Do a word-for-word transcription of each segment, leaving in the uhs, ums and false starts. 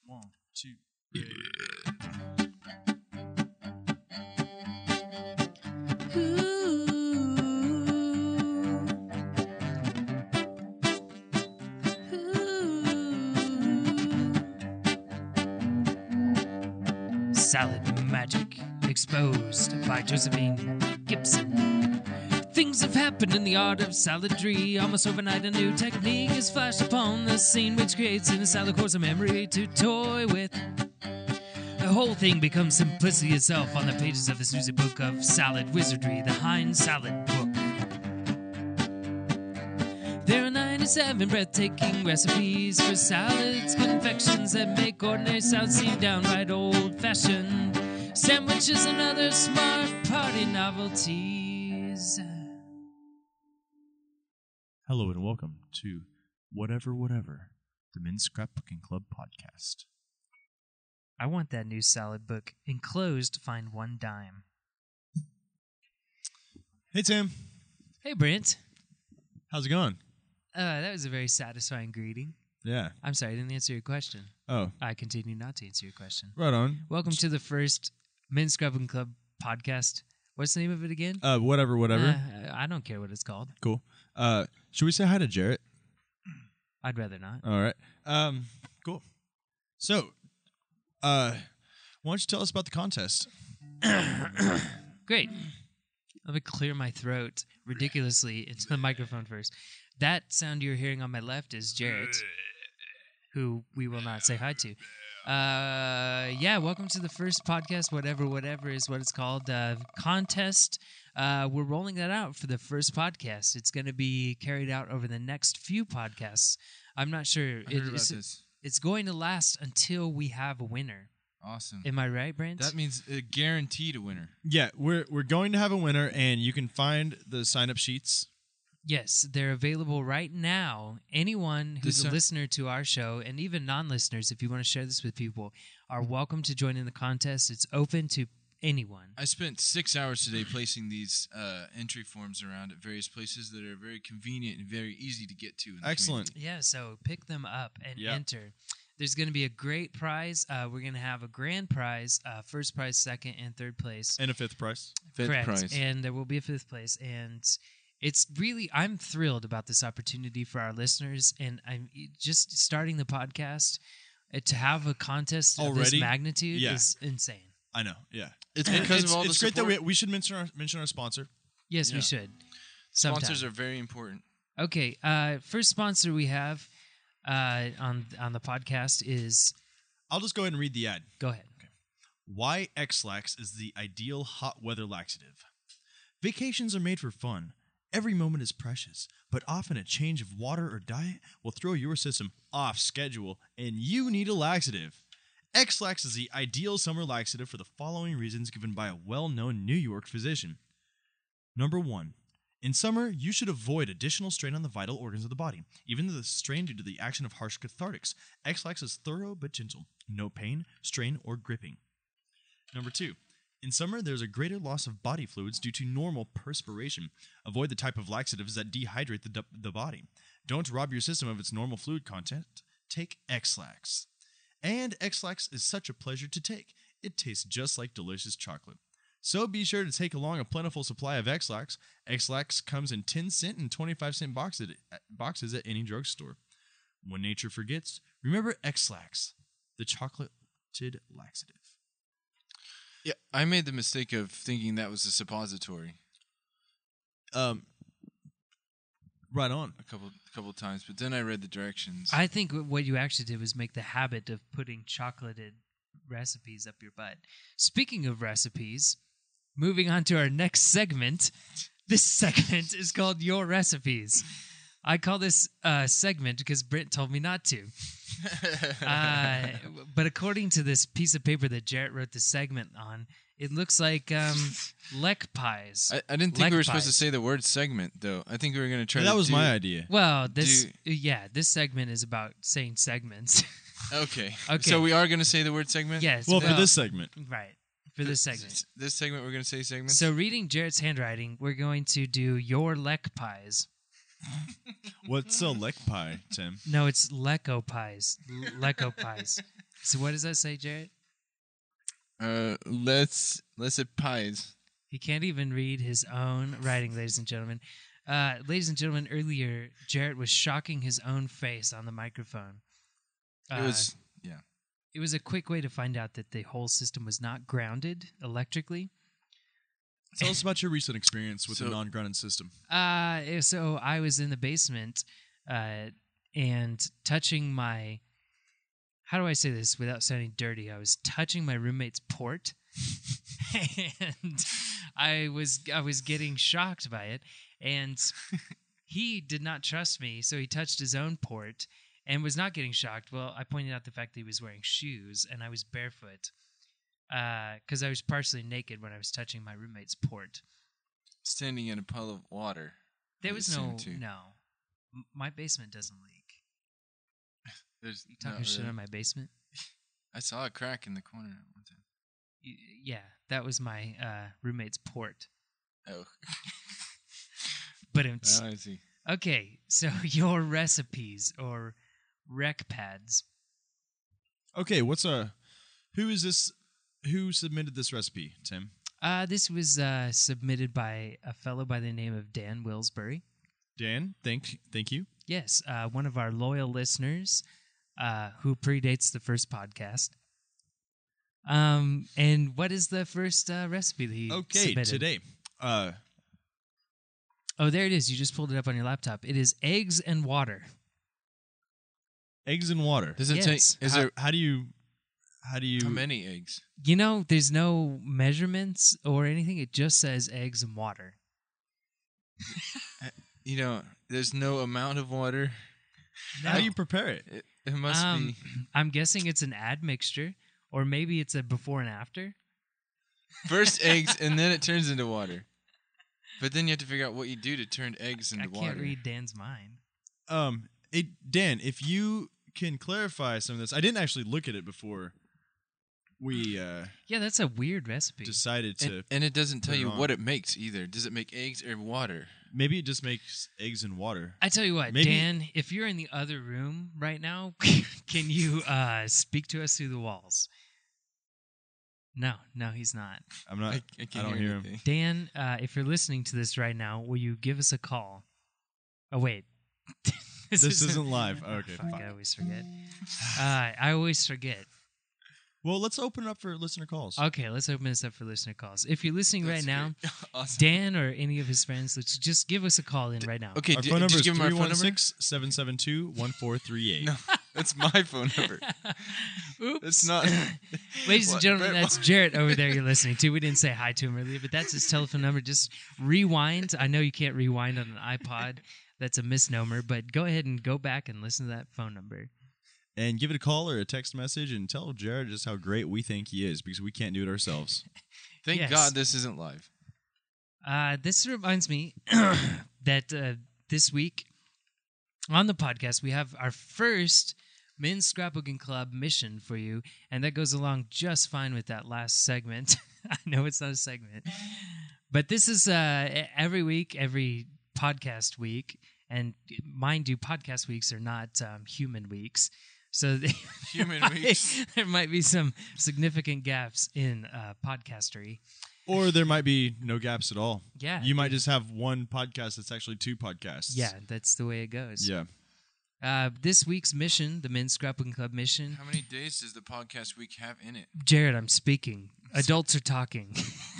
One, two, three. Salad Magic, exposed by Josephine Gibson. Things have happened in the art of saladry. Almost overnight, a new technique is flashed upon the scene, which creates in a salad course a memory to toy with. The whole thing becomes simplicity itself on the pages of this music book of salad wizardry, the Heinz Salad Book. There are ninety-seven breathtaking recipes for salads, confections that make ordinary salads seem downright old-fashioned, sandwiches and other smart party novelties. Hello and welcome to Whatever Whatever, the Men's Scrapbooking Club podcast. I want that new salad book. Enclosed, find one dime. Hey Tim, Hey, Brent. how's it going? Uh, that was a very satisfying greeting. Yeah. I'm sorry, I didn't answer your question. Oh, I continue not to answer your question. right on. Welcome to the first Men's Scrubbing Club podcast. What's the name of it again? Uh, whatever, whatever. Uh, I don't care what it's called. Cool. Uh, should we say hi to Jarrett? I'd rather not. All right. Um, cool. So, uh, why don't you tell us about the contest? Great. Let me clear my throat ridiculously into the microphone first. That sound you're hearing on my left is Jarrett, who we will not say hi to. Uh, yeah, welcome to the first podcast, whatever, whatever is what it's called, uh, contest. Uh, we're rolling that out for the first podcast. It's going to be carried out over the next few podcasts. I'm not sure. I heard It- about it's, this. it's going to last until we have a winner. Awesome. Am I right, Brent? That means a guaranteed a winner. Yeah, we're we're going to have a winner, and you can find the sign-up sheets. Yes, they're available right now. Anyone who's This a are- listener to our show, and even non-listeners, if you want to share this with people, are welcome to join in the contest. It's open to anyone. I spent six hours today placing these uh, entry forms around at various places that are very convenient and very easy to get to. In the Excellent. community. Yeah, so pick them up and Yep. enter. There's going to be a great prize. Uh, we're going to have a grand prize, uh, first prize, second, and third place. And a fifth prize. Fifth Correct. prize. And there will be a fifth place. And it's really, I'm thrilled about this opportunity for our listeners. And I'm just starting the podcast uh, to have a contest of this Already? magnitude Yeah. is insane. I know. Yeah. It's And because it's, of all it's the great that support. we we should mention our mention our sponsor. Yes, Yeah. we should. Sponsors Sometime. are very important. Okay. Uh, first sponsor we have uh, on on the podcast is. I'll just go ahead and read the ad. Go ahead. Why X-Lax is the ideal hot weather laxative. Vacations are made for fun. Every moment is precious, but often a change of water or diet will throw your system off schedule, and you need a laxative. X-Lax is the ideal summer laxative for the following reasons given by a well-known New York physician. Number one. In summer, you should avoid additional strain on the vital organs of the body, even though the strain due to the action of harsh cathartics. X-Lax is thorough but gentle. No pain, strain, or gripping. Number two. In summer, there's a greater loss of body fluids due to normal perspiration. Avoid the type of laxatives that dehydrate the, the body. Don't rob your system of its normal fluid content. Take X-Lax. And X-Lax is such a pleasure to take. It tastes just like delicious chocolate. So be sure to take along a plentiful supply of X-Lax. X-Lax comes in ten cent and twenty-five cent boxes at, boxes at any drugstore. When nature forgets, remember X-Lax, the chocolated laxative. Yeah, I made the mistake of thinking that was a suppository Um, right on. a couple a couple times, but then I read the directions. I think what you actually did was make the habit of putting chocolated recipes up your butt. Speaking of recipes, moving on to our next segment. This segment is called Your Recipes. I call this uh, segment because Brent told me not to. Uh, but according to this piece of paper that Jarrett wrote the segment on, it looks like um, Lek pies. I, I didn't think Leg we were supposed to pies. say the word segment, though. I think we were going to try. that to was do, my idea. Well, this Do- yeah, this segment is about saying segments. Okay. Okay. So we are going to say the word segment. Yes. Well, for this segment. right for this segment. This segment, we're going to say segments. So, reading Jarrett's handwriting, we're going to do your Lek pies. What's a lek pie, Tim? No, it's Leco pies. L- Leco pies. So what does that say, Jarrett? Uh, let's let's say pies. He can't even read his own writing, ladies and gentlemen. Uh, ladies and gentlemen, earlier Jarrett was shocking his own face on the microphone. It Uh, was yeah. It was a quick way to find out that the whole system was not grounded electrically. Tell us about your recent experience with So- the non-grounded system. Uh, so I was in the basement uh, and touching my. How do I say this without sounding dirty? I was touching my roommate's port, and I was I was getting shocked by it, and he did not trust me, so he touched his own port and was not getting shocked. Well, I pointed out the fact that he was wearing shoes and I was barefoot because I was partially naked when I was touching my roommate's port. Standing in a puddle of water. There I was assume, no too. no. M- My basement doesn't leak. There's You talking not shit really. on my basement? I saw a crack in the corner at one time. Y- Yeah, that was my uh, roommate's port. Oh, But it's oh I see. okay. So your recipes or rec pads. Okay, what's a who is this? Who submitted this recipe, Tim? Uh, this was uh, submitted by a fellow by the name of Dan Willsbury. Dan, thank thank you. Yes, uh, one of our loyal listeners uh, who predates the first podcast. Um, and what is the first uh, recipe that he Okay, submitted? today, uh, Oh, there it is. You just pulled it up on your laptop. It is eggs and water. eggs and water. Does it Yes. take? Is how, there how do you how do you how many eggs? You know, there's no measurements or anything. It just says eggs and water. You know, there's no amount of water. how do you prepare it? It, it must Um, be. I'm guessing it's an admixture, or maybe it's a before and after. First eggs, and then it turns into water. But then you have to figure out what you do to turn eggs into I can't water. read Dan's mind. Um, it, Dan, if you can clarify some of this, I didn't actually look at it before we uh, Yeah, that's a weird recipe. decided to. And, and it doesn't tell put it you on. what it makes either. Does it make eggs or water? Maybe it just makes eggs and water. I tell you what, Maybe- Dan, if you're in the other room right now, can you uh, speak to us through the walls? No, no, he's not. I'm not. I, I can't don't hear, hear 'em. anything. Dan, uh, if you're listening to this right now, will you give us a call? Oh, wait. This isn't live. Oh, Okay, fuck, fine. I always forget. Uh, I always forget. Well, let's open it up for listener calls. Okay, let's open this up for listener calls. If you're listening That's right now, great. Awesome. Dan or any of his friends, let's just give us a call in right now. Okay, Our d- phone did number you is give him our three phone one number? six, seven seven two, one four three eight. No, that's my phone number. Oops. That's not. Ladies and What? gentlemen, Brett, that's Jarrett over there you're listening to. We didn't say hi to him earlier, but that's his telephone number. Just rewind. I know you can't rewind on an iPod. That's a misnomer, but go ahead and go back and listen to that phone number. And give it a call or a text message and tell Jared just how great we think he is because we can't do it ourselves. Thank Yes. God this isn't live. Uh, this reminds me that uh, this week on the podcast, we have our first Men's Scrapbooking Club mission for you, and that goes along just fine with that last segment. I know it's not a segment, but this is uh, every week, every podcast week, and mind you, podcast weeks are not um, human weeks. So they, Human there weeks. might, there might be some significant gaps in uh, podcastery. Or there might be no gaps at all. Yeah, You might just have one podcast that's actually two podcasts. yeah, that's the way it goes. Yeah. Uh, this week's mission, the Men's Scrapbooking Club mission. How many days does the podcast week have in it? Jared, I'm speaking. Adults are talking.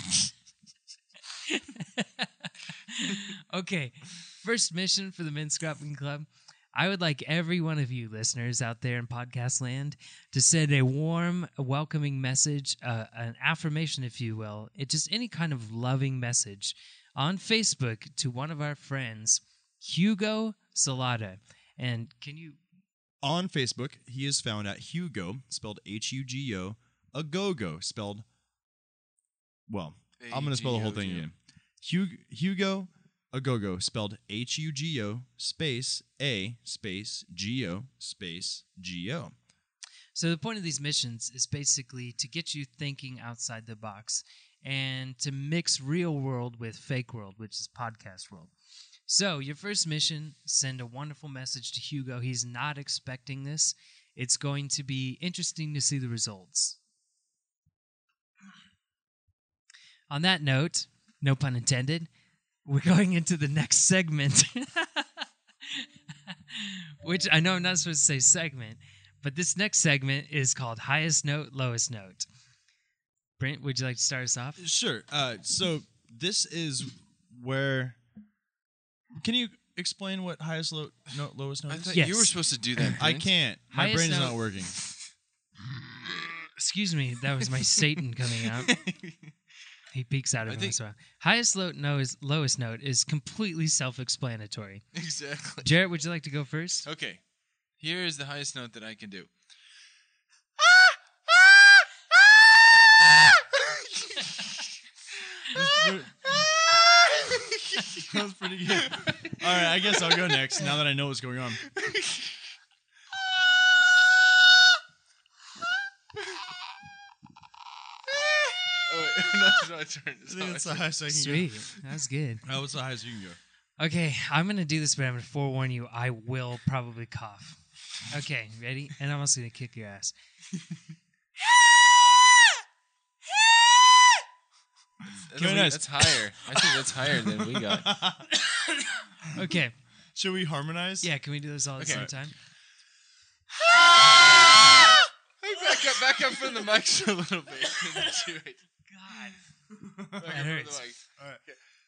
Okay, first mission for the Men's Scrapbooking Club. I would like every one of you listeners out there in podcast land to send a warm, welcoming message, uh, an affirmation, if you will, it just any kind of loving message on Facebook to one of our friends, Hugo Salada. And can you On Facebook, he is found at Hugo, spelled H U G O, Agogo, spelled, well, I'm going to spell the whole thing A G O G O. again. Hugo, Hugo Agogo, spelled H U G O space A space G O space G O. So the point of these missions is basically to get you thinking outside the box and to mix real world with fake world, which is podcast world. So your first mission, send a wonderful message to Hugo. He's not expecting this. It's going to be interesting to see the results. On that note, no pun intended, we're going into the next segment, which I know I'm not supposed to say segment, but this next segment is called Highest Note, Lowest Note. Brent, would you like to start us off? Sure. Uh, so this is where. Can you explain what highest low, no, lowest note I is? thought Yes. you were supposed to do that. I Brent. can't. My Highest brain is note- not working. Excuse me, that was my Satan coming out. He peeks out I every think- once in a while. Highest note, note, lowest note is completely self-explanatory. Exactly. Jarrett, would you like to go first? Okay. Here is the highest note that I can do. That was pretty good. All right, I guess I'll go next now that I know what's going on. Oh, wait. No, it's my turn. It's I think not that's my the turn. highest I can Sweet. That was good. go. Uh, what's the highest you can go? Okay, I'm going to do this, but I'm going to forewarn you, I will probably cough. Okay, ready? And I'm also going to kick your ass. That's, Very nice. that's higher. I think that's higher than we got. Okay. Should we harmonize? Yeah, can we do this all at the Okay. same time? Hey, back up, back up from the mics a little bit. Do it. God. Back That up from the hurts. mic. All right.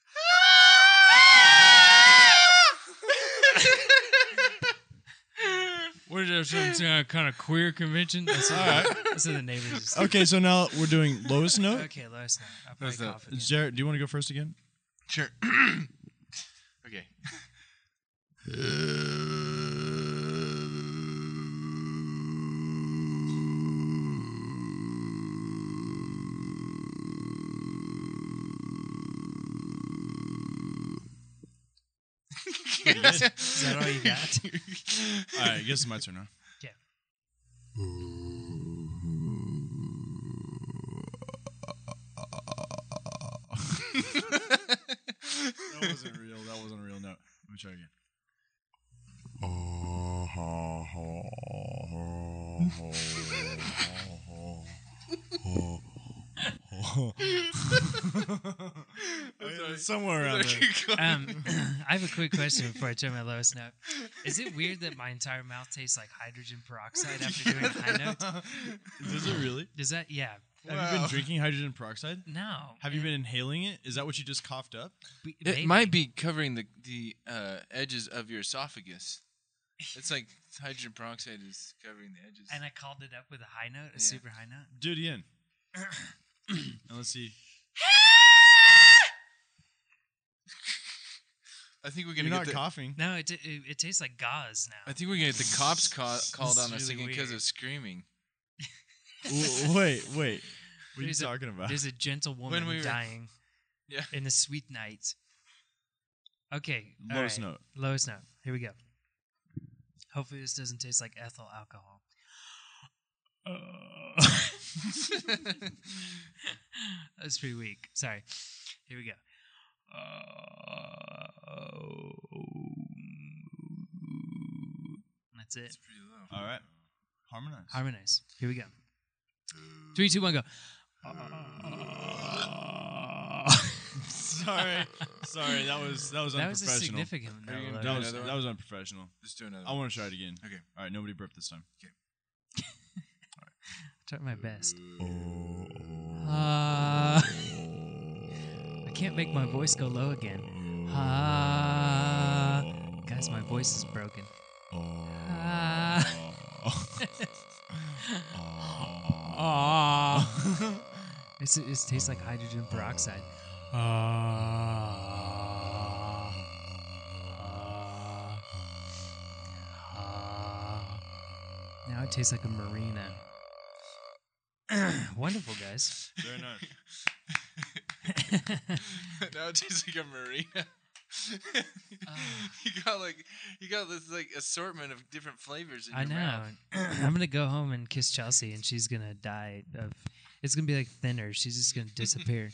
What is that, some uh, kind of queer convention? That's what, All right. that's what the neighbors just Okay, so now we're doing lowest note. Okay, lowest note. I'll probably Lowest note. cough again. Jared, do you want to go first again? Sure. Okay. Is that all you got? All right, I guess it's my turn now. Yeah. That wasn't real. That wasn't a real note. Let me try again. Somewhere around there. Um, I have a quick question before I turn my lowest note. Is it weird that my entire mouth tastes like hydrogen peroxide after doing a high note? Does it really? Does that? Yeah. Have you been Wow. drinking hydrogen peroxide? No. Have you been inhaling it? Is that what you just coughed up? B- It maybe. might be covering the the uh, edges of your esophagus. It's like hydrogen peroxide is covering the edges. And I called it up with a high note, a Yeah. super high note. Do it again. And let's see. I think we're You're gonna not get the, coughing. No, it, it it tastes like gauze now. I think we're gonna get the cops ca- called This on is us really again because weird. of screaming. W- wait, wait. What are There's you a- talking about? There's a gentle woman we were- dying Yeah. in the sweet night. Okay. all Lowest right. note. Lowest note. Here we go. Hopefully this doesn't taste like ethyl alcohol. That's pretty weak. Sorry. Here we go. That's it. It's pretty low. All right. Harmonize. Harmonize. Here we go. Three, two, one, go. Sorry. Sorry, that was that was That was a unprofessional. significant Are you no, gonna that do was another one? that was unprofessional. Let's do another I one. want to try it again. Okay. All right, nobody burp this time. Try my best. Uh, I can't make my voice go low again. Uh, guys, my voice is broken. Uh, it's, it tastes like hydrogen peroxide. Now it tastes like a marina. Wonderful, guys. Very nice. Now it tastes like a marina. you got like you got this like assortment of different flavors in I your know. mouth. I'm gonna go home and kiss Chelsea, and she's gonna die of. It's gonna be like thinner. She's just gonna disappear.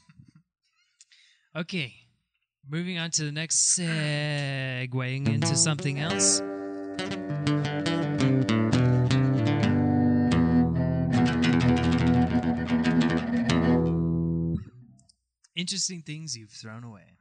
Okay, moving on to the next segueing into something else. interesting things you've thrown away.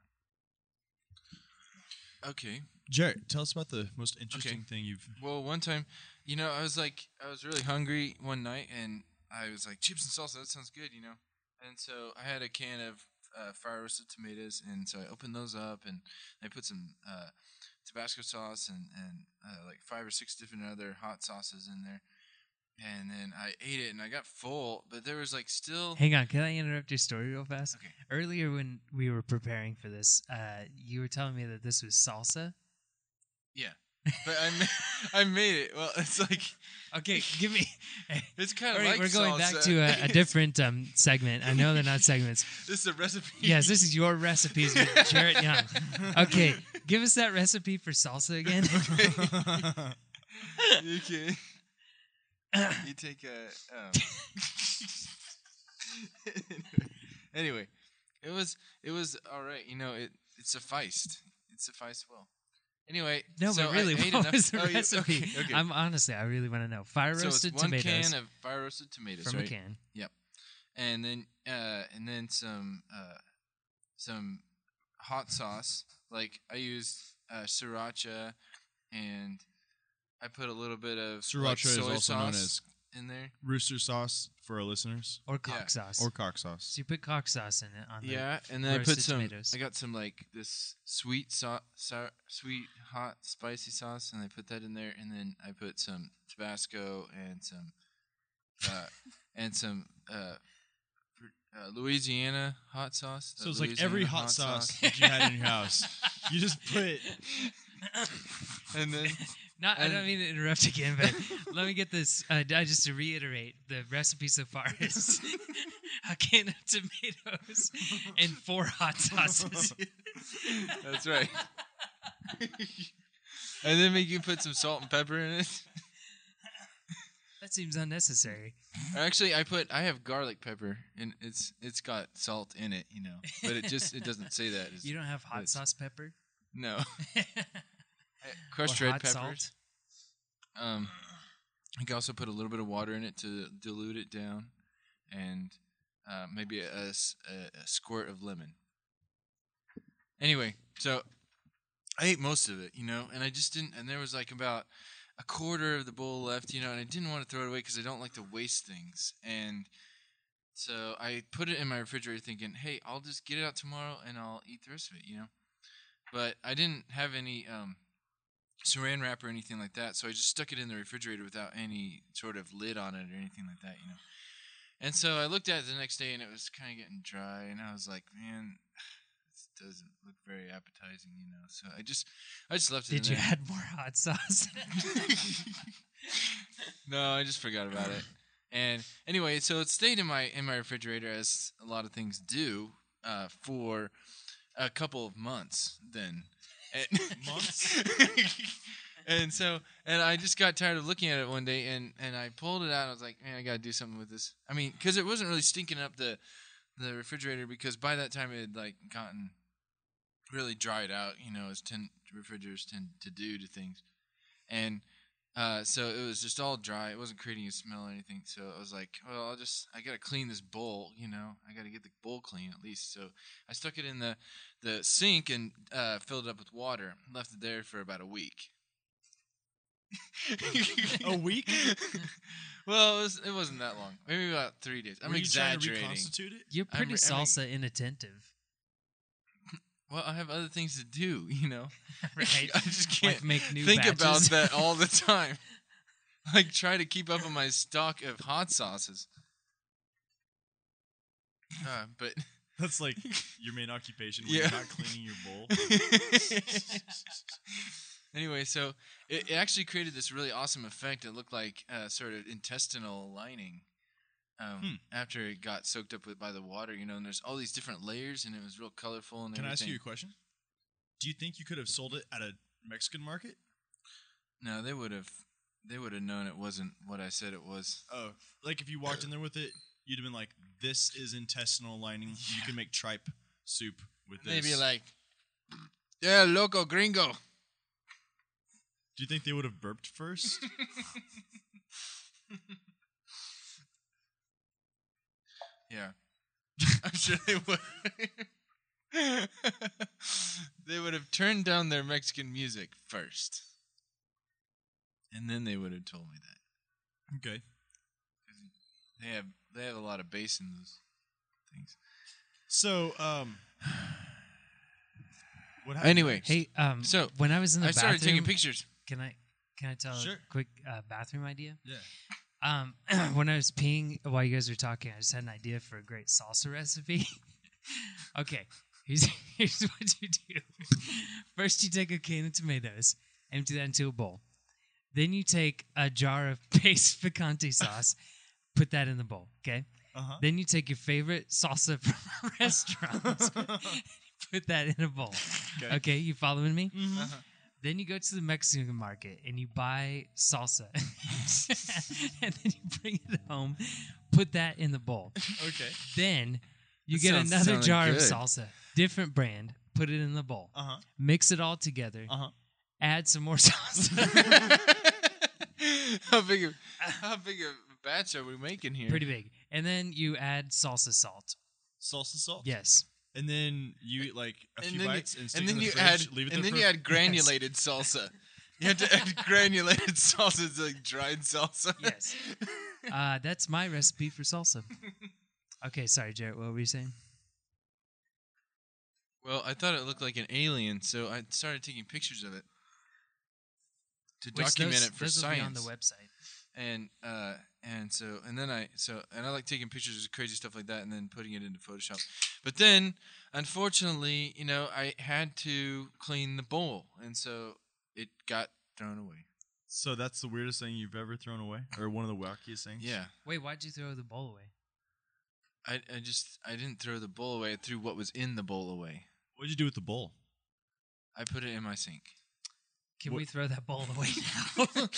Okay. Jarrett, tell us about the most interesting thing you've. Well, one time, you know, I was like, I was really hungry one night, and I was like, chips and salsa, that sounds good, you know. And so I had a can of uh, fire roasted tomatoes, and so I opened those up, and I put some uh, Tabasco sauce and and uh, like five or six different other hot sauces in there, and then I ate it, and I got full, but there was like still. Hang on, can I interrupt your story real fast? Okay. Earlier when we were preparing for this, uh, you were telling me that this was salsa. Yeah, but I ma- I made it. Well, it's like Okay, give me. it's kind All of right, like we're going salsa. back to a, a different um, segment. I know they're not segments. This is a recipe. Yes, this is your recipes with Jarrett Young. Okay, give us that recipe for salsa again. Okay. You take a. Um, anyway, it was it was all right. You know, it it sufficed. It sufficed well. Anyway, No, so but really, I ate what enough- was the oh, yeah, recipe? okay, okay. I'm honestly, I really want to know. Fire so roasted it's one tomatoes can of fire roasted tomatoes, from right? a can. And then uh, and then some uh, some hot sauce. Like I used uh, sriracha, and I put a little bit of Sriracha like, is soy also known sauce as in there. rooster sauce for our listeners, Or cock Yeah. sauce. or cock sauce. So you put cock sauce in it on the Yeah, and then I put roasted some. tomatoes. I got some like this sweet so- sour, sweet hot spicy sauce, and I put that in there, and then I put some Tabasco and some uh, and some uh, fr- uh, Louisiana hot sauce. So the it's like every Louisiana hot sauce that you had in your house. You just put. and then Not, I and- don't mean to interrupt again, but let me get this. Uh, d- just to reiterate, the recipe so far is a can of tomatoes and four hot sauces. that's right. And then we can put some salt and pepper in it. That seems unnecessary. Actually, I put I have garlic pepper, and it's it's got salt in it, you know, but it just it doesn't say that. It's, You don't have hot it's- sauce pepper? no. Crushed Or red hot peppers. salt? Um, you can also put a little bit of water in it to dilute it down, and uh, maybe a, a s- a- a squirt of lemon. Anyway, so I ate most of it, you know, and I just didn't. And there was like about a quarter of the bowl left, you know, and I didn't want to throw it away because I don't like to waste things. And so I put it in my refrigerator, thinking, "Hey, I'll just get it out tomorrow, and I'll eat the rest of it," you know. But I didn't have any um, saran wrap or anything like that, so I just stuck it in the refrigerator without any sort of lid on it or anything like that, you know. And so I looked at it the next day, and it was kind of getting dry, and I was like, "Man, this doesn't look very appetizing," you know. So I just, I just left it. Did in you there. add more hot sauce? No, I just forgot about it. And anyway, so it stayed in my in my refrigerator, as a lot of things do, uh, for a couple of months. Then and, Months? and so and I just got tired of looking at it one day, and and I pulled it out. And I was like, man, I gotta do something with this. I mean, because it wasn't really stinking up the the refrigerator, because by that time it had like gotten really dried out, you know, as ten refrigerators tend to do to things. And uh, so it was just all dry. It wasn't creating a smell or anything. So I was like, well, I'll just, I got to clean this bowl, you know. I got to get the bowl clean at least. So I stuck it in the, the sink and uh, filled it up with water. Left it there for about a week. A week? Well, it, was, it wasn't that long. Maybe about three days. I'm Were you trying to exaggerating. reconstitute it? You're I'm pretty re- I'm salsa inattentive, Well, I have other things to do, you know. right? I just can't Like make new think about batches. that all the time. Like try to keep up on my stock of hot sauces. Uh, but That's like your main occupation when Yeah. you're not cleaning your bowl. anyway, so it, it actually created this really awesome effect. It looked like uh, sort of intestinal lining um, Hmm. after it got soaked up with by the water, you know. And there's all these different layers, and it was real colorful and Can I ask everything. you a question? Do you think you could have sold it at a Mexican market? No, they would have. They would have known it wasn't what I said it was. Oh, like if you walked in there with it, you'd have been like, "This is intestinal lining. You can make tripe soup with this." Maybe like, yeah, loco gringo. Do you think they would have burped first? Yeah, I'm sure they would. They would have turned down their Mexican music first, and then they would have told me that. Okay. They have they have a lot of bass in those things. So, um, what happened? Anyway, next? Hey, um, So, when I was in the I started bathroom, taking pictures. can I can I tell Sure. a quick uh, bathroom idea? Yeah. Um, when I was peeing while you guys were talking, I just had an idea for a great salsa recipe. Okay, here's here's what you do. First, you take a can of tomatoes, empty that into a bowl. Then you take a jar of paste picante sauce, put that in the bowl. Okay. Uh-huh. Then you take your favorite salsa from a restaurant, put that in a bowl. Okay. Okay, you following me? Mhm. Uh-huh. Then you go to the Mexican market and you buy salsa, and then you bring it home, put that in the bowl. Okay. Then you That get sounds- another sounding jar of good. salsa, different brand, put it in the bowl, Uh-huh. mix it all together, Uh-huh. add some more salsa. how big of how big of a batch are we making here? Pretty big. And then you add salsa salt. Salsa salt. Yes. And then you eat like a and few then bites you, and stick and it then in the you fridge, add leave it and there then for you add granulated salsa. You have to add granulated salsa. It's like dried salsa. Yes. Uh, that's my recipe for salsa. Okay, sorry, Jarrett. What were you saying? Well, I thought it looked like an alien, so I started taking pictures of it to Which document those, it for those will science. be on the website. and uh, and so and then I so and I like taking pictures of crazy stuff like that and then putting it into Photoshop. But then, unfortunately, you know, I had to clean the bowl, and so it got thrown away. So that's the weirdest thing you've ever thrown away, or one of the wackiest things. Yeah, Wait, why'd you throw the bowl away? I I just I didn't throw the bowl away. I threw what was in the bowl away. What'd you do with the bowl? I put it in my sink. Can What- we throw that bowl away now?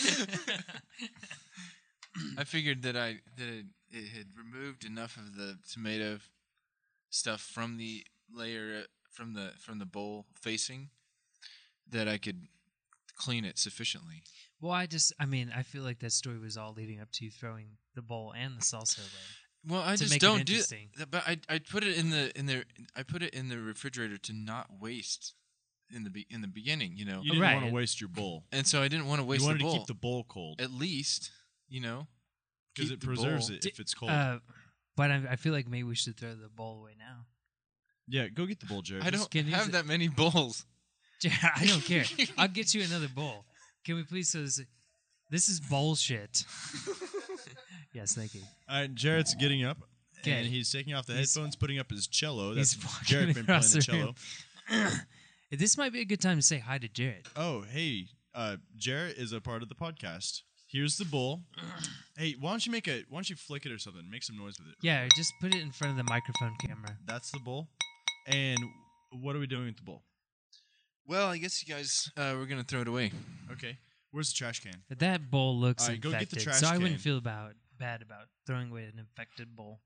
I figured that I that it, it had removed enough of the tomato f- stuff from the layer uh, from the from the bowl facing that I could clean it sufficiently. Well, I just, I mean, I feel like that story was all leading up to you throwing the bowl and the salsa away. Well, I To just make it don't do interesting. that. But I I put it in the in the I put it in the refrigerator to not waste in the be, in the beginning, you know. You didn't Right. want to waste your bowl. And so I didn't want to waste you wanted the bowl. to keep the bowl cold At least, you know, because keep it the preserves bowl. it if it's cold. Uh, but I, I feel like maybe we should throw the bowl away now. yeah, go get the bowl, Jared. I Just- don't can use have it. that many bowls. Jarrett, I don't care. I'll get you another bowl. Can we please? So this, this is bullshit. Yes, thank you. All right, Jared's getting up. Okay. And he's taking off the He's- headphones, putting up his cello. he's That's walking Jared been playing across the the cello. room. This might be a good time to say hi to Jarrett. Oh, hey, uh, Jared is a part of the podcast. Here's the bowl. Hey, why don't you make a? Why don't you flick it or something? Make some noise with it. Yeah, just put it in front of the microphone camera. That's the bowl. And what are we doing with the bowl? Well, I guess you guys uh, we're gonna throw it away. Okay, where's the trash can? That bowl looks All right, go get infected, the trash so I can. wouldn't feel about bad about throwing away an infected bowl.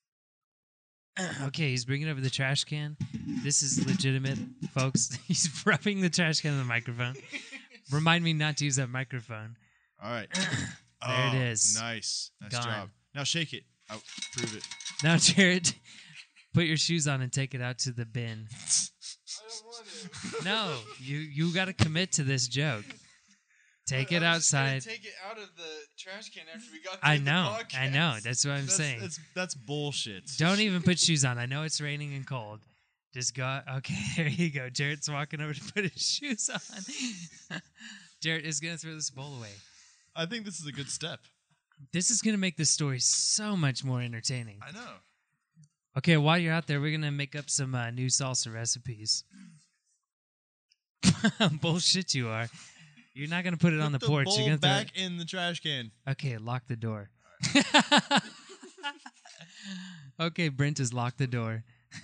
Okay, he's bringing over the trash can. This is legitimate, folks. He's rubbing the trash can on the microphone. Remind me not to use that microphone. All right, There it Oh, is. Nice, nice Gone. job. Now shake it. I'll prove it. Now, Jared, put your shoes on and take it out to the bin. I don't want to. No, you you got to commit to this joke. Take it outside. Take it out of the trash can after we got. I through know, the I know. podcast. That's what I'm That's, saying. that's that's bullshit. Don't even put shoes on. I know it's raining and cold. Just go. Okay, there you go. Jared's walking over to put his shoes on. Jared is gonna throw this bowl away. I think this is a good step. This is gonna make this story so much more entertaining. I know. Okay, while you're out there, we're gonna make up some uh, new salsa recipes. Bullshit, you are. You're not gonna put it on the, Put porch. bowl You're gonna throw back in the trash can. it. Okay, lock the door. Okay, Brent has locked the door.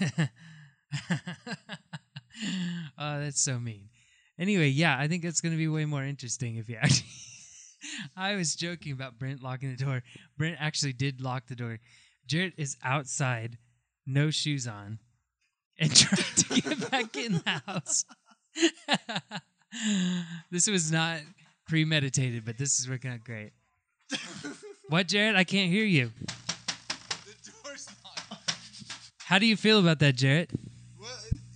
Oh, that's so mean. Anyway, yeah, I think it's gonna be way more interesting if you actually. I was joking about Brent locking the door. Brent actually did lock the door. Jared is outside, no shoes on, and trying to get back in the house. This was not premeditated, but this is working out great. What, Jared? I can't hear you. The door's locked. How do you feel about that, Jared? Well,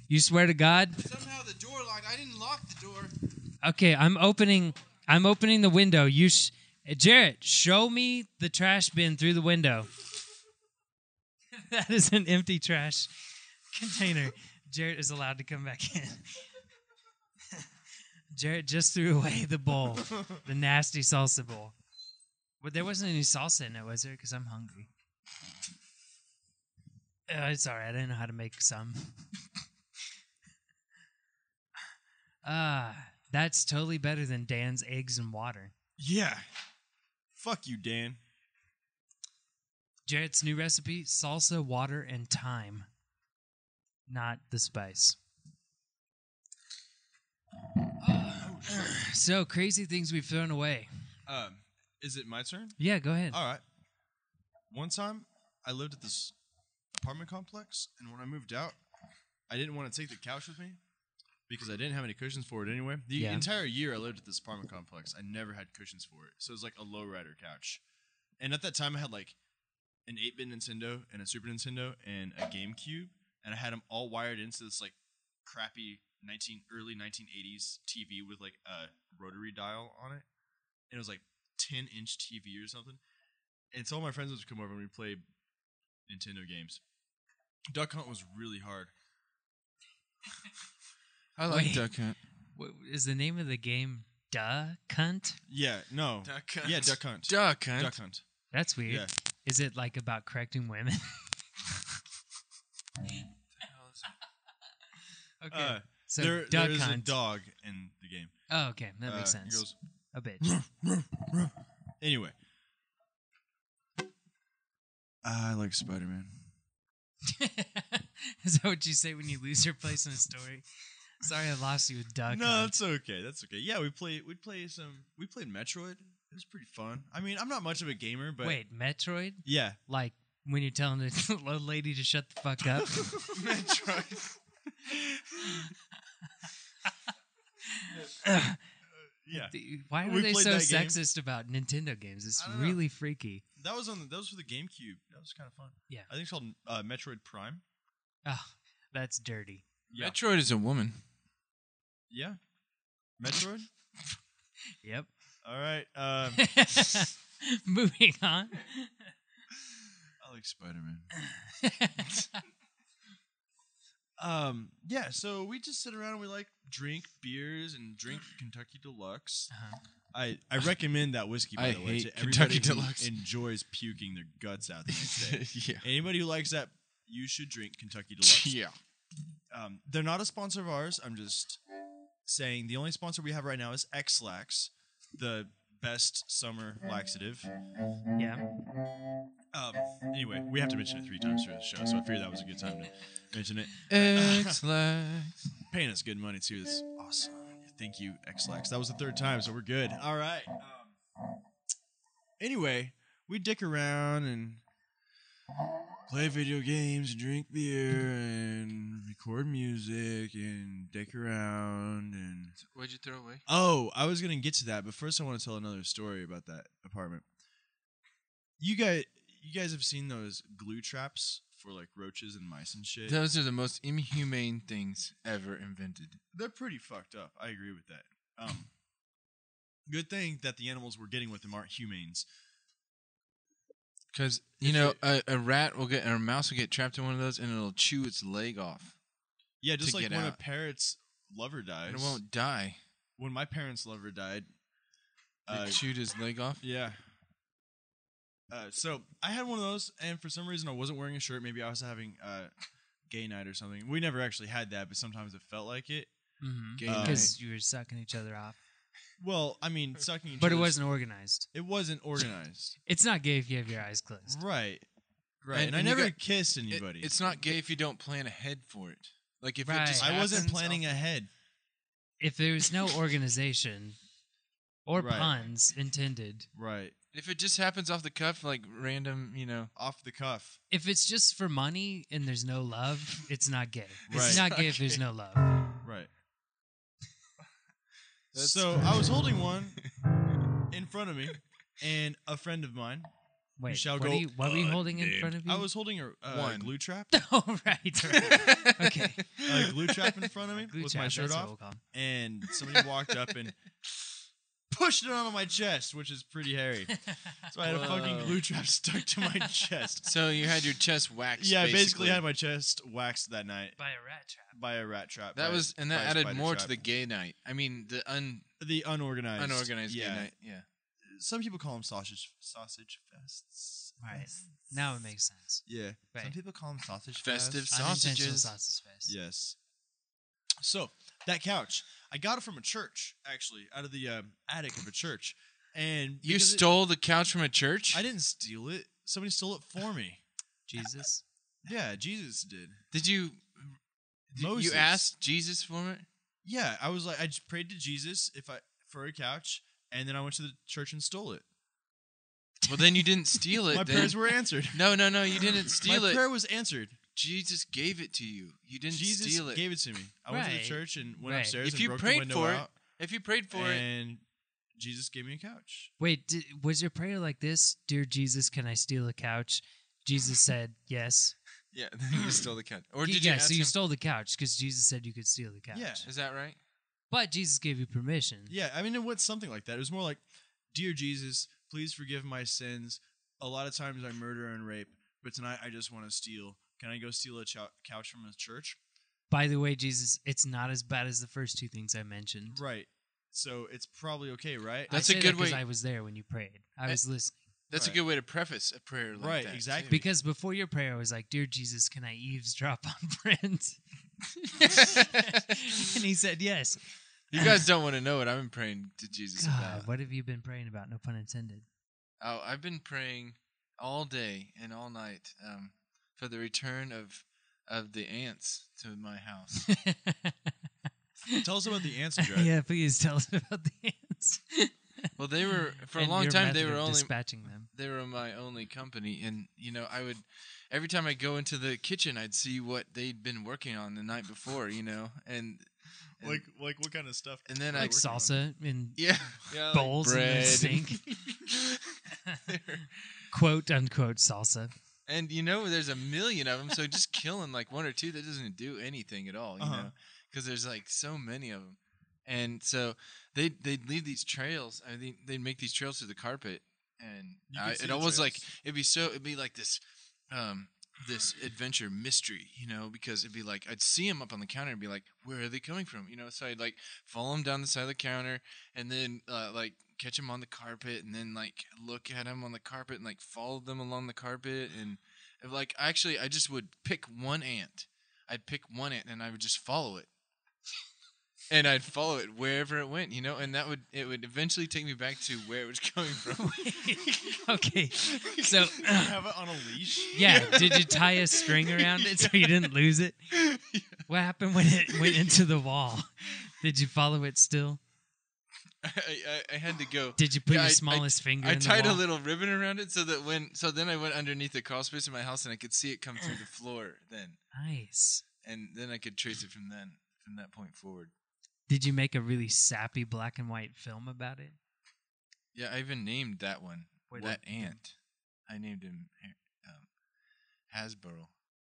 You swear to God? Somehow the door locked. I didn't lock the door. Okay, I'm opening. I'm opening the window. You, sh- Jarrett, show me the trash bin through the window. That is an empty trash container. Jarrett is allowed to come back in. Jarrett just threw away the bowl, the nasty salsa bowl. But there wasn't any salsa in it, was there? Because I'm hungry. Uh, it's all right. I didn't know how to make some. Ah, that's totally better than Dan's eggs and water. Yeah. Fuck you, Dan. Jarrett's new recipe, salsa, water, and thyme. Not the spice. So, crazy things we've thrown away. Um, is it my turn? Yeah, go ahead. All right. One time, I lived at this apartment complex, and when I moved out, I didn't want to take the couch with me because I didn't have any cushions for it anyway. The Yeah. entire year I lived at this apartment complex, I never had cushions for it, so it was like a lowrider couch. And at that time, I had like an eight-bit Nintendo and a Super Nintendo and a GameCube, and I had them all wired into this like crappy nineteen early nineteen eighties T V with like a rotary dial on it, and it was like ten inch T V or something. And so all my friends would come over and we'd play Nintendo games. Duck Hunt was really hard. I like Wait. Duck Hunt. What, is the name of the game Duh Cunt? Yeah, no. Duck Hunt. Yeah, Duck Hunt. Duck Hunt. Duck Hunt. That's weird. Yeah. Is it like about correcting women? Okay. Uh, so there, Duck there's a Hunt. dog in the game. Oh, okay. That makes Uh, he sense. goes, A bitch. anyway. I like Spider-Man. Is that what you say when you lose your place in a story? Sorry, I lost you with Duck No, Hunt. that's okay. That's okay. Yeah, we play. We play some. We played Metroid. It was pretty fun. I mean, I'm not much of a gamer, but Wait, Metroid? yeah, Like when you're telling the old lady to shut the fuck up? Metroid. yeah. The- Why are We they played so that game. sexist about Nintendo games? It's I don't know. really freaky. That was on. The, that was for the GameCube. That was kind of fun. Yeah. I think it's called uh, Metroid Prime. Oh, that's dirty. Yeah. Metroid is a woman. Yeah. Metroid. Yep. All right. Um, Moving on. I like Spider-Man. Um. Yeah. So we just sit around and we like drink beers and drink Kentucky Deluxe. Uh-huh. I, I recommend that whiskey, by I the way, hate to Kentucky everybody who Deluxe. enjoys puking their guts out the next day. Yeah. Anybody who likes that, you should drink Kentucky Deluxe. Yeah. Um, they're not a sponsor of ours. I'm just saying the only sponsor we have right now is X-Lax, the best summer laxative. Yeah. Um, anyway, we have to mention it three times through the show, so I figured that was a good time to mention it. X-Lax. Paying us good money, too. That's awesome. Thank you, X-Lax. That was the third time, so we're good. All right. Um, anyway, we dick around and play video games and drink beer and record music and dick around and What'd you throw away? oh, I was gonna get to that, but first I want to tell another story about that apartment. You guys, you guys have seen those glue traps for like roaches and mice and shit. Those are the most inhumane things ever invented. They're pretty fucked up. I agree with that. Um, good thing that the animals we're getting with them aren't humans. Because, you If know, it- a, a rat will get, or a mouse will get trapped in one of those and it'll chew its leg off. Yeah, just To like get when a out. parrot's lover dies. And it won't die. When my parents' lover died. They Uh, chewed his leg off. yeah. Uh, so I had one of those, and for some reason I wasn't wearing a shirt. Maybe I was having uh, gay night or something. We never actually had that, but sometimes it felt like it. Gay Uh, night. Because you were sucking each other off. Well, I mean, sucking. each But it other's- wasn't organized. It wasn't organized. It's not gay if you have your eyes closed. Right. Right. And- And, I and you never got- kissed It- anybody. it's not gay if you don't plan ahead for it. Like if Right. it just I wasn't happens planning off- ahead. If there was no organization or Right. puns intended, Right. If it just happens off the cuff, like random, you know. Off the cuff. if it's just for money and there's no love, it's not gay. Right. It's not gay if there's no love. Right. That's- so I was holding one in front of me, and a friend of mine Wait, shall what, go are you, what were you holding in unnamed. front of you? I was holding a uh, One. glue trap. Oh, right. right. Okay. A glue trap in front of me Glue with trap, my shirt that's what off, we'll call 'em. and somebody walked up and pushed it onto my chest, which is pretty hairy. So I had a fucking Whoa. glue trap stuck to my chest. So you had your chest waxed. Yeah, I basically basically had my chest waxed that night By a rat trap. by a rat trap. That by- was, and by that a added spider more trap. to the gay night. I mean, the un the unorganized, unorganized yeah. gay night. Yeah. Some people call them sausage sausage fests. Right. Fests. Now it makes sense. Yeah. Some Right. people call them sausage Festive fests. Unintentional Sausages. sausage fest. Yes. So that couch, I got it from a church, actually, out of the um, attic of a church, and You because it- stole the couch from a church? I didn't steal it. Somebody stole it for me. Jesus. Yeah, Jesus did. Did you? did Moses. You asked Jesus for it? Yeah, I was like, I just prayed to Jesus if I for a couch, and then I went to the church and stole it. Well, then you didn't steal it. My then. prayers were answered. No, no, no. You didn't steal My it. prayer was answered. Jesus gave it to you. You didn't Jesus steal it. gave it to me. I went to the Right. church and went Right. upstairs If and you broke prayed the window for it, out, if you prayed for it, and Jesus gave me a couch. Wait, did, was your prayer like this? Dear Jesus, can I steal a couch? Jesus said yes. yeah, then you stole the couch. Or did yeah, you? so ask you him- stole the couch because Jesus said you could steal the couch. Yeah. Is that right? But Jesus gave you permission. Yeah, I mean, it was something like that. It was more like, "Dear Jesus, please forgive my sins. A lot of times I murder and rape, but tonight I just want to steal. Can I go steal a chou- couch from a church?" By the way, Jesus, it's not as bad as the first two things I mentioned. Right. So it's probably okay, right? That's I a say good that 'cause way- I was there when you prayed. I Eh, was listening. That's Right. a good way to preface a prayer like Right, that. exactly. too. Because before your prayer, I was like, Dear Jesus, can I eavesdrop on friends? And he said yes. You guys don't want to know what I've been praying to Jesus God, about. what have you been praying about? No pun intended. Oh, I've been praying all day and all night um, for the return of of the ants to my house. Tell us about the answer, Jared. Yeah, please tell us about the ants. Well, they were for a And long your time. They method were of only dispatching them. they were my only company, and you know I would every time I go into the kitchen, I'd see what they'd been working on the night before. You know, and, and Like, like what kind of stuff? and then Like I salsa in yeah, yeah like bowls in the bread. sink. Quote unquote salsa. And you know, there's a million of them, so just killing like one or two that doesn't do anything at all, you Uh-huh. know, because there's like so many of them. And so they they'd leave these trails. I think they'd make these trails through the carpet, and You I, could see it the always like trails. it'd be so it'd be like this, um, this adventure mystery, you know, because it'd be like I'd see them up on the counter and be like, where are they coming from, you know? So I'd like follow them down the side of the counter, and then uh, like catch them on the carpet, and then like look at them on the carpet, and like follow them along the carpet, and like actually I just would pick one ant. I'd pick one ant, and I would just follow it. And I'd follow it wherever it went, you know, and that would it would eventually take me back to where it was coming from. Okay, so Have it on a leash. yeah, did you tie a string around it so you didn't lose it? What happened when it went into the wall? Did you follow it still? I, I, I had to go. Did you put Yeah, your I- I- smallest finger I in the tied a wall? little ribbon around it so that when so then I went underneath the crawl space in my house and I could see it come through the floor then, Nice. and then I could trace it from then from that point forward. Did you make a really sappy black and white film about it? Yeah, I even named that one. Wait, that what? ant. I named him um, Hasbro.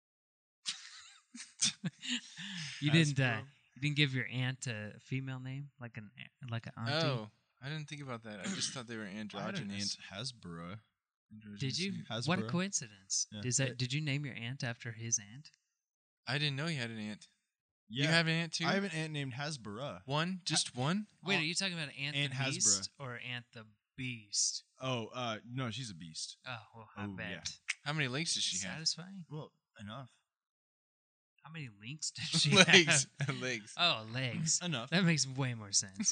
You didn't. Uh, Hasbro. you didn't give your aunt a female name, like an like an auntie. Oh, I didn't think about that. I just thought they were I had an androgynous. aunt Hasbro. Did you? Hasbro. What a coincidence! Yeah. Is that? Did you name your aunt after his aunt? I didn't know you had an ant. Yeah, You have an ant too? I have an aunt named Hasbro. One? Just one? Wait, Uh, are you talking about Aunt, Aunt the Hasbro. Beast or Aunt the Beast? Oh, uh, no, she's a beast. Oh, well, I Oh, bet. yeah. How many legs does she have? Satisfying. Well, enough. How many links does she legs. have? legs. Oh, legs. Enough. That makes way more sense.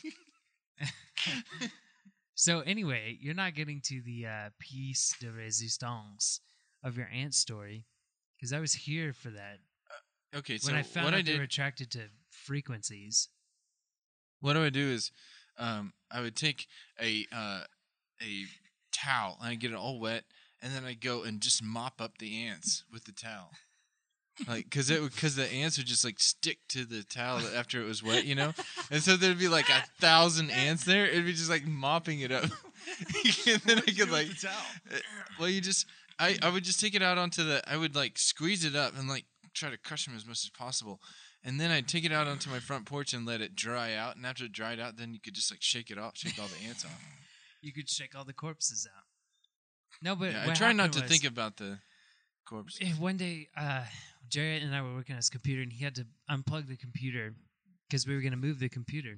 So anyway, you're not getting to the uh, piece de résistance of your aunt story because I was here for that Okay, so when I found what out I they did were attracted to frequencies. what I would do is um, I would take a uh, a towel and I get it all wet, and then I go and just mop up the ants with the towel, like because it because the ants would just like stick to the towel after it was wet, you know, and so there'd be like a thousand ants there. It'd be just like mopping it up. and then I could like, the towel? uh, well, you just, I, I would just take it out onto the, I would like squeeze it up and like try to crush them as much as possible. And then I'd take it out onto my front porch and let it dry out. And after it dried out, then you could just like shake it off, shake all the ants off. You could shake all the corpses out. No, but Yeah, I what try not happened to was, think about the corpse. eh, one day, uh, Jared and I were working on his computer, and he had to unplug the computer because we were going to move the computer.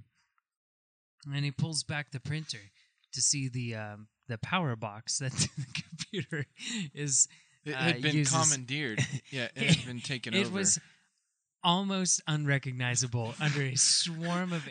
And he pulls back the printer to see the um, the power box that the computer is. It uh, had been uses. commandeered. Yeah, it had been taken It over. was almost unrecognizable under a swarm of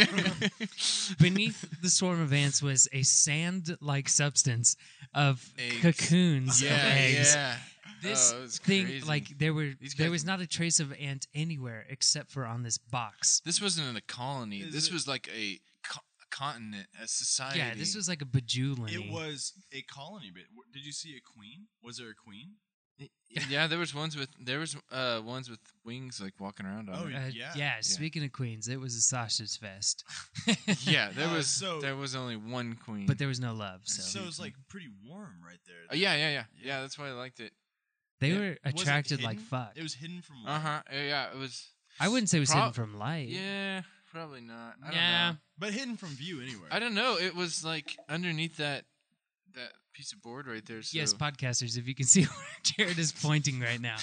ants. Beneath the swarm of ants was a sand-like substance of Eggs. cocoons yeah, of eggs. yeah. This oh, it was thing, crazy. like there were, These there guys- was not a trace of ant anywhere except for on this box. This wasn't in a colony. Is this it- was like a, co- a continent, a society. Yeah, this was like a bajillion. It was a colony. But w- did you see a queen? Was there a queen? Yeah, there was ones with there was uh ones with wings like walking around on Oh, it. Uh, yeah. yeah. Speaking of queens, it was a sausage fest. Yeah, there Uh, was so- there was only one queen. but there was no love. So, So, it was like pretty warm right there. Uh, yeah, yeah, yeah, yeah. That's why I liked it. they yeah. were Was it attracted like hidden? fuck. It was hidden from Uh light. huh. Yeah, it was. I wouldn't say it was Prob- hidden from light. Yeah, probably not. I don't Yeah. know. But hidden from view anyway. I don't know. It was like underneath that that piece of board right there. So. Yes, podcasters, if you can see where Jared is pointing right now,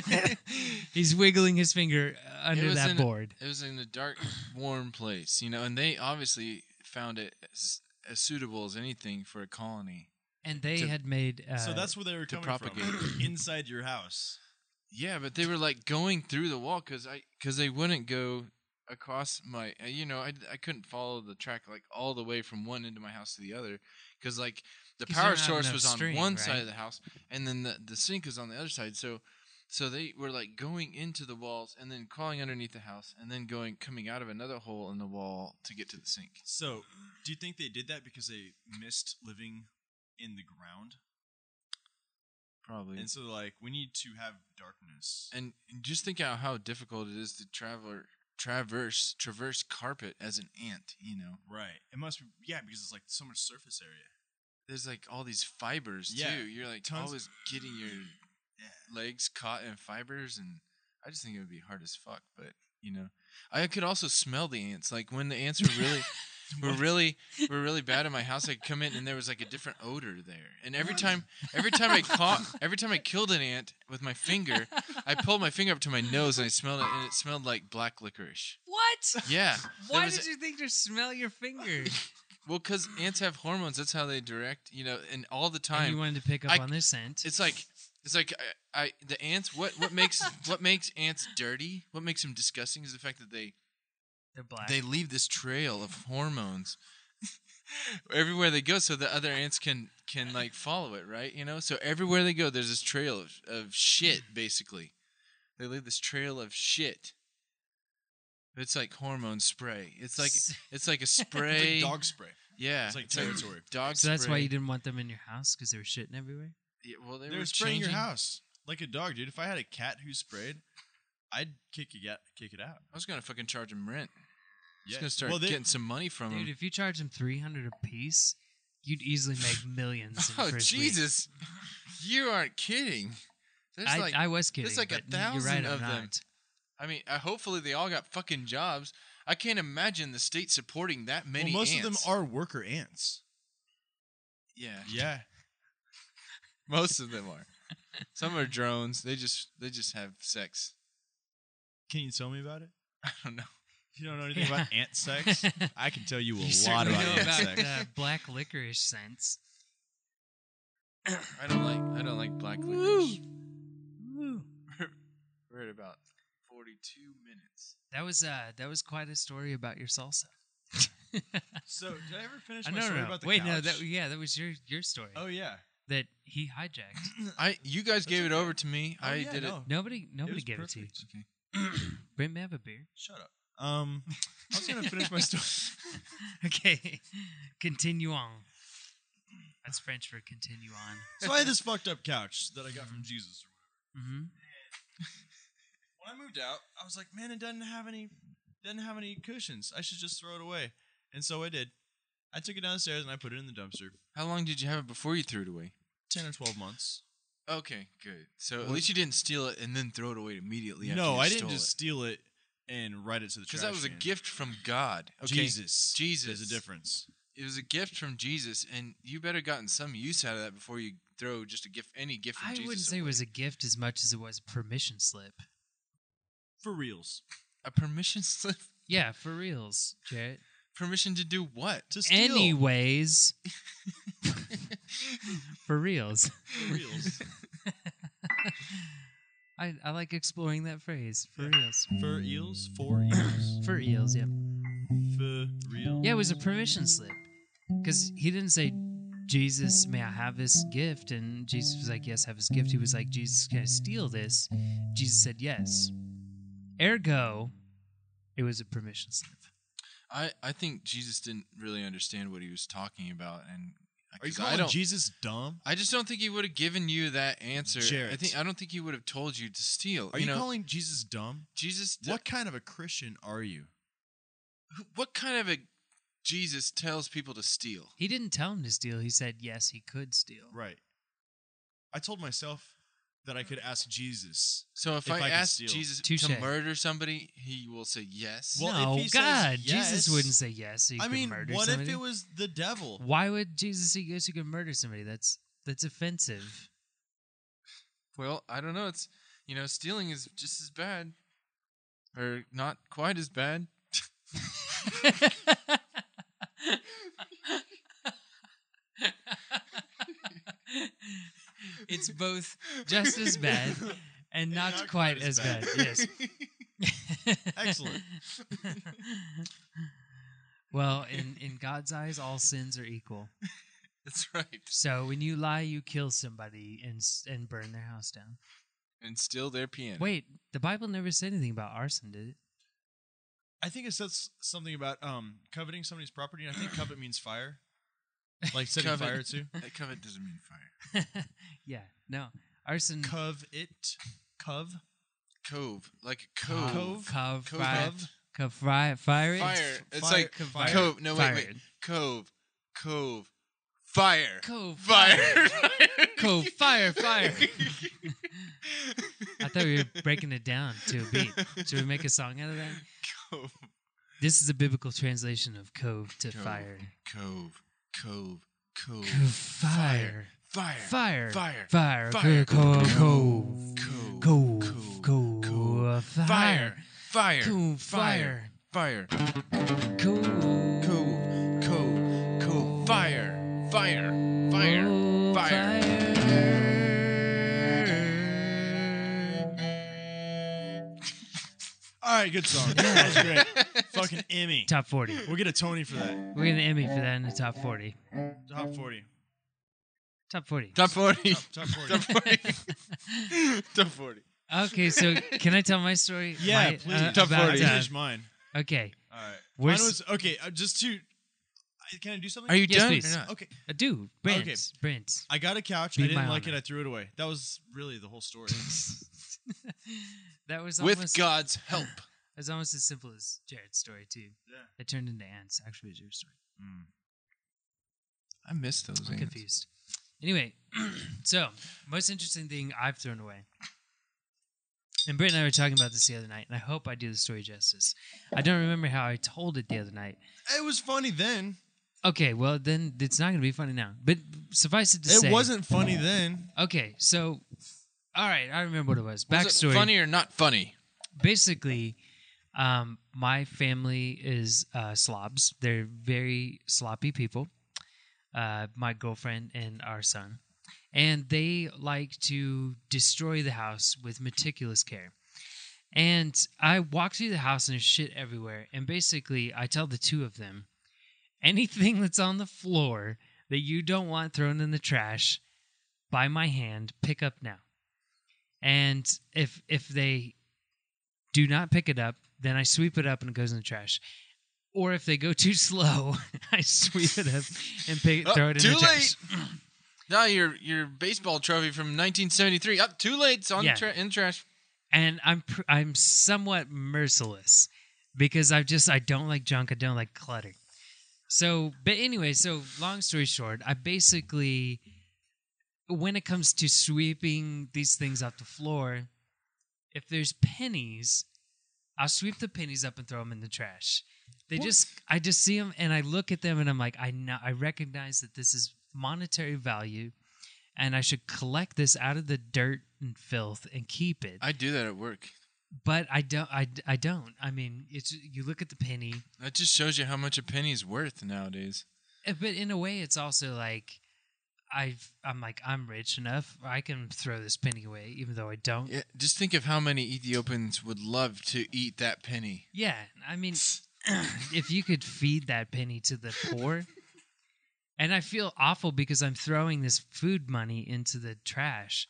he's wiggling his finger uh, under was that in a- board. It was in a dark, warm place, you know, and they obviously found it as, as suitable as anything for a colony. And they to- had made. Uh, so that's where they were to coming propagate. from. Inside your house. Yeah, but they were like going through the wall because I because they wouldn't go across my uh, you know I, I couldn't follow the track like all the way from one end of my house to the other because like the 'Cause you power don't have source enough was on string, one right? side of the house and then the the sink is on the other side. So so they were like going into the walls and then crawling underneath the house and then going coming out of another hole in the wall to get to the sink. So, do you think they did that because they missed living in the ground? Probably. And so, like, we need to have darkness. And just think out how difficult it is to travel traverse traverse carpet as an ant, you know. Right. It must be, yeah, because it's like so much surface area. There's like all these fibers Yeah, too. You're like tons- always getting your legs caught in fibers, and I just think it would be hard as fuck. But you know, I could also smell the ants. Like when the ants were really, were really, were really bad in my house. I could come in and there was like a different odor there. And every time, every time I caught, every time I killed an ant with my finger, I pulled my finger up to my nose and I smelled it, and it smelled like black licorice. What? Yeah. there Why was- did you think to smell your finger? Well, because ants have hormones. That's how they direct. You know, and all the And time. you wanted to pick up I- on their scent. It's like it's like I, I the ants. What what makes what makes ants dirty? What makes them disgusting is the fact that they They're black. they leave this trail of hormones everywhere they go, so the other ants can can like follow it, right? You know, so everywhere they go, there's this trail of of shit. Basically, they leave this trail of shit. It's like hormone spray. It's like it's like a It's spray. like dog spray. Yeah, It's like territory. dog. so that's why spray. you didn't want them in your house because they were shitting everywhere. Yeah, well, they, They were were spraying your changing- house like a dog, dude. If I had a cat who sprayed, I'd kick it, kick it out. I was gonna fucking charge them rent. Yeah. Just gonna start Well, they- getting some money from Dude, them. if you charge them three hundred a piece, you'd easily make millions. In Oh first week. Jesus, you aren't kidding. There's I, like, I was kidding. there's like a but you're right, thousand I'm of them. not. I mean, uh, hopefully they all got fucking jobs. I can't imagine the state supporting that many. well, most ants. of them are worker ants. Yeah, Yeah. most of them are. Some are drones. They just they just have sex. Can you tell me about it? I don't know. If you don't know anything about ant sex, I can tell you a You lot certainly about know ant about sex. uh, black licorice scents. I don't like I don't like black Woo. licorice. Woo. We're at about forty-two minutes. That was uh, that was quite a story about your salsa. So, did I ever finish I my know, story no, about the wait, couch? no, that yeah, that was your your story Oh yeah. that he hijacked. I you guys gave it okay. over to me. Oh, I yeah, did no. Nobody nobody was gave it to you. it. Okay. Brent, may I have a beer? Shut up. Um, I was gonna finish my story. Okay, continue on. That's French for continue on. So I had this fucked up couch that I got from Jesus or whatever. Mm-hmm. When I moved out, I was like, man, it doesn't have any, doesn't have any cushions. I should just throw it away. And so I did. I took it downstairs and I put it in the dumpster. How long did you have it before you threw it away? Ten or twelve months. Okay, good. So at What- least you didn't steal it and then throw it away immediately after No, you I didn't stole just it. steal it and write it to the trash Because that was a can. gift from God. Okay? Jesus. Jesus. There's a difference. It was a gift from Jesus, and you better gotten some use out of that before you throw just a gift, any gift from I Jesus. wouldn't say it away. was a gift as much as it was a permission slip. For reals. a permission slip. Yeah, for reals, Jarrett. Permission to do what? To steal. Anyways, for reals. For reals. I, I like exploring that phrase. For reals. For eels? For eels? For eels, yeah. For real? Yeah, it was a permission slip. Because he didn't say, Jesus, may I have this gift? And Jesus was like, yes, have this gift. He was like, Jesus, can I steal this? Jesus said, yes. Ergo, it was a permission slip. I, I think Jesus didn't really understand what he was talking about, and Are you 'cause I calling don't. Jesus dumb? I just don't think he would have given you that answer. I Jarrett. think I don't think he would have told you to steal. Are you, know, calling Jesus dumb? Jesus? What kind of a Christian are you? What kind of a Jesus tells people to steal? He didn't tell him to steal. He said, yes, he could steal. Right. I told myself that I could ask Jesus. So if, If I, I could ask steal. Jesus Touche. to murder somebody, he will say yes. Well, no, if he says God, yes- Jesus wouldn't say yes. So you I could mean, murder what somebody. if it was the devil? Why would Jesus say yes? You could murder somebody. That's that's offensive. Well, I don't know. It's you know, stealing is just as bad, or not quite as bad. It's both just as bad and not, not quite, as bad. Yes. Excellent. Well, in, in God's eyes, all sins are equal. That's right. So when you lie, you kill somebody and s- and burn their house down. And steal their piano. Wait, the Bible never said anything about arson, did it? I think it says something about um coveting somebody's property, and I think covet means fire. Like setting Covet. fire to. That covet doesn't mean fire. Yeah, no. Arson. Cove it. Cove. Cove, like a cove. Cove? Cove. Cove. Fire. Cove. Fire. Fire. it? Fire. It's Fire- like fire. cove. No, wait, Fire. wait. Cove. Cove. Fire. Cove. Fire. Cove. Fire. Fire. I thought we were breaking it down to a beat. Should we make a song out of that? Cove. This is a biblical translation of cove to Cove. fire. Cove. Cove. Cove. Cove. Fire. Fire. Fire. Fire. Fire. Fire. Cove. Cove. Cove. Cove. Cove. Cove. Fire. Fire. Cove. Fire. Fire. Cove. Cove. Cove. Cove. Fire. Fire. Fire. Fire. All right, good song. That was great. Fucking Emmy. Top forty. We'll get a Tony for that. We're gonna Emmy for that in the top forty. Top forty. Top forty. Top forty. Top, top forty. Top forty. Top forty. Okay, so can I tell my story? Yeah, My- please. uh, Top about, forty. uh, Finish mine. okay. All right. We're Mine s- was okay. Uh, just to, I- can I do something? Are you Yes, done please. or not? Okay. Uh, dude, Brent. Okay. Brent. I got a couch. Be I didn't my like it. honor. I threw it away. That was really the whole story. That was With almost, God's help. it was almost as simple as Jared's story too. Yeah. It turned into ants. Actually, it was your story. I miss those. I'm ants. confused. Anyway, so most interesting thing I've thrown away. And Britt and I were talking about this the other night, and I hope I do the story justice. I don't remember how I told it the other night. It was funny then. Okay, well then it's not going to be funny now. But suffice it to It say, wasn't funny then. Okay, so all right, I remember what it was. Was it Backstory. funny or not funny? Basically, um, my family is uh, slobs. They're very sloppy people. Uh, my girlfriend and our son. And they like to destroy the house with meticulous care. And I walk through the house and there's shit everywhere. And basically, I tell the two of them, anything that's on the floor that you don't want thrown in the trash, by my hand, pick up now. And if if they do not pick it up, then I sweep it up and it goes in the trash. Or if they go too slow, I sweep it up and pick, Oh, throw it in too the trash. late. Now your your baseball trophy from nineteen seventy-three. Up, too late. It's on Yeah. the tra- in the trash. And I'm pr- I'm somewhat merciless because I just I don't like junk. I don't like clutter. So, but anyway, so long story short, I basically, when it comes to sweeping these things off the floor, if there's pennies, I'll sweep the pennies up and throw them in the trash. They What? just, I just see them and I look at them and I'm like, I know, I recognize that this is monetary value, and I should collect this out of the dirt and filth and keep it. I do that at work. But I don't. I, I don't. I mean, it's you look at the penny, That just shows you how much a penny's worth nowadays. eh, but in a way, it's also like I've. I'm like I'm rich enough. I can throw this penny away, even though I don't. Yeah, just think of how many Ethiopians would love to eat that penny. Yeah, I mean, if you could feed that penny to the poor, and I feel awful because I'm throwing this food money into the trash,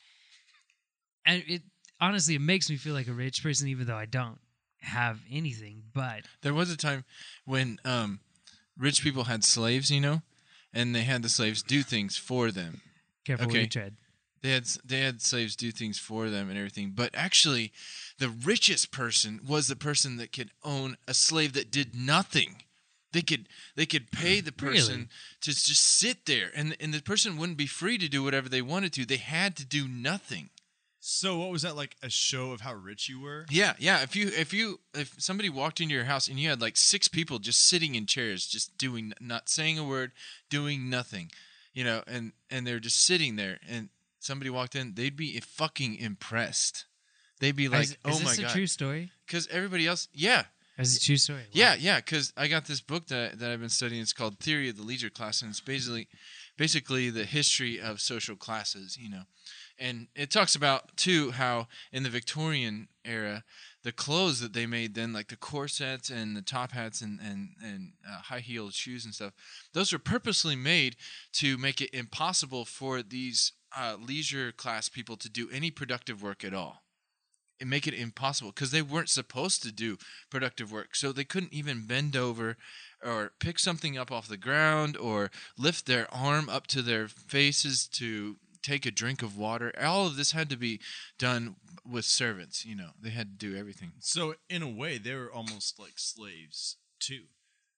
and it honestly it makes me feel like a rich person, even though I don't have anything. But There was a time when um, rich people had slaves, you know, and they had the slaves do things for them. careful where Okay. you tread. They had they had slaves do things for them and everything. But actually, the richest person was the person that could own a slave that did nothing. They could they could pay the person Really? to just sit there, and and the person wouldn't be free to do whatever they wanted to. They had to do nothing. So what was that, like a show of how rich you were? Yeah, yeah. If you if you if somebody walked into your house and you had like six people just sitting in chairs, just doing not saying a word, doing nothing, you know, and and they're just sitting there, and somebody walked in, they'd be fucking impressed. They'd be like, is, "Oh is my this a god," true story? because everybody else, yeah, Is it a true story? Wow. yeah, yeah. Because I got this book that that I've been studying. It's called Theory of the Leisure Class, and it's basically basically the history of social classes, you know. And it talks about too how in the Victorian era, the clothes that they made then, like the corsets and the top hats and and and uh, high heeled shoes and stuff, those were purposely made to make it impossible for these uh, leisure class people to do any productive work at all. And make it impossible because they weren't supposed to do productive work, so they couldn't even bend over or pick something up off the ground or lift their arm up to their faces to take a drink of water. All of this had to be done with servants. You know, they had to do everything. So in a way, they were almost like slaves too.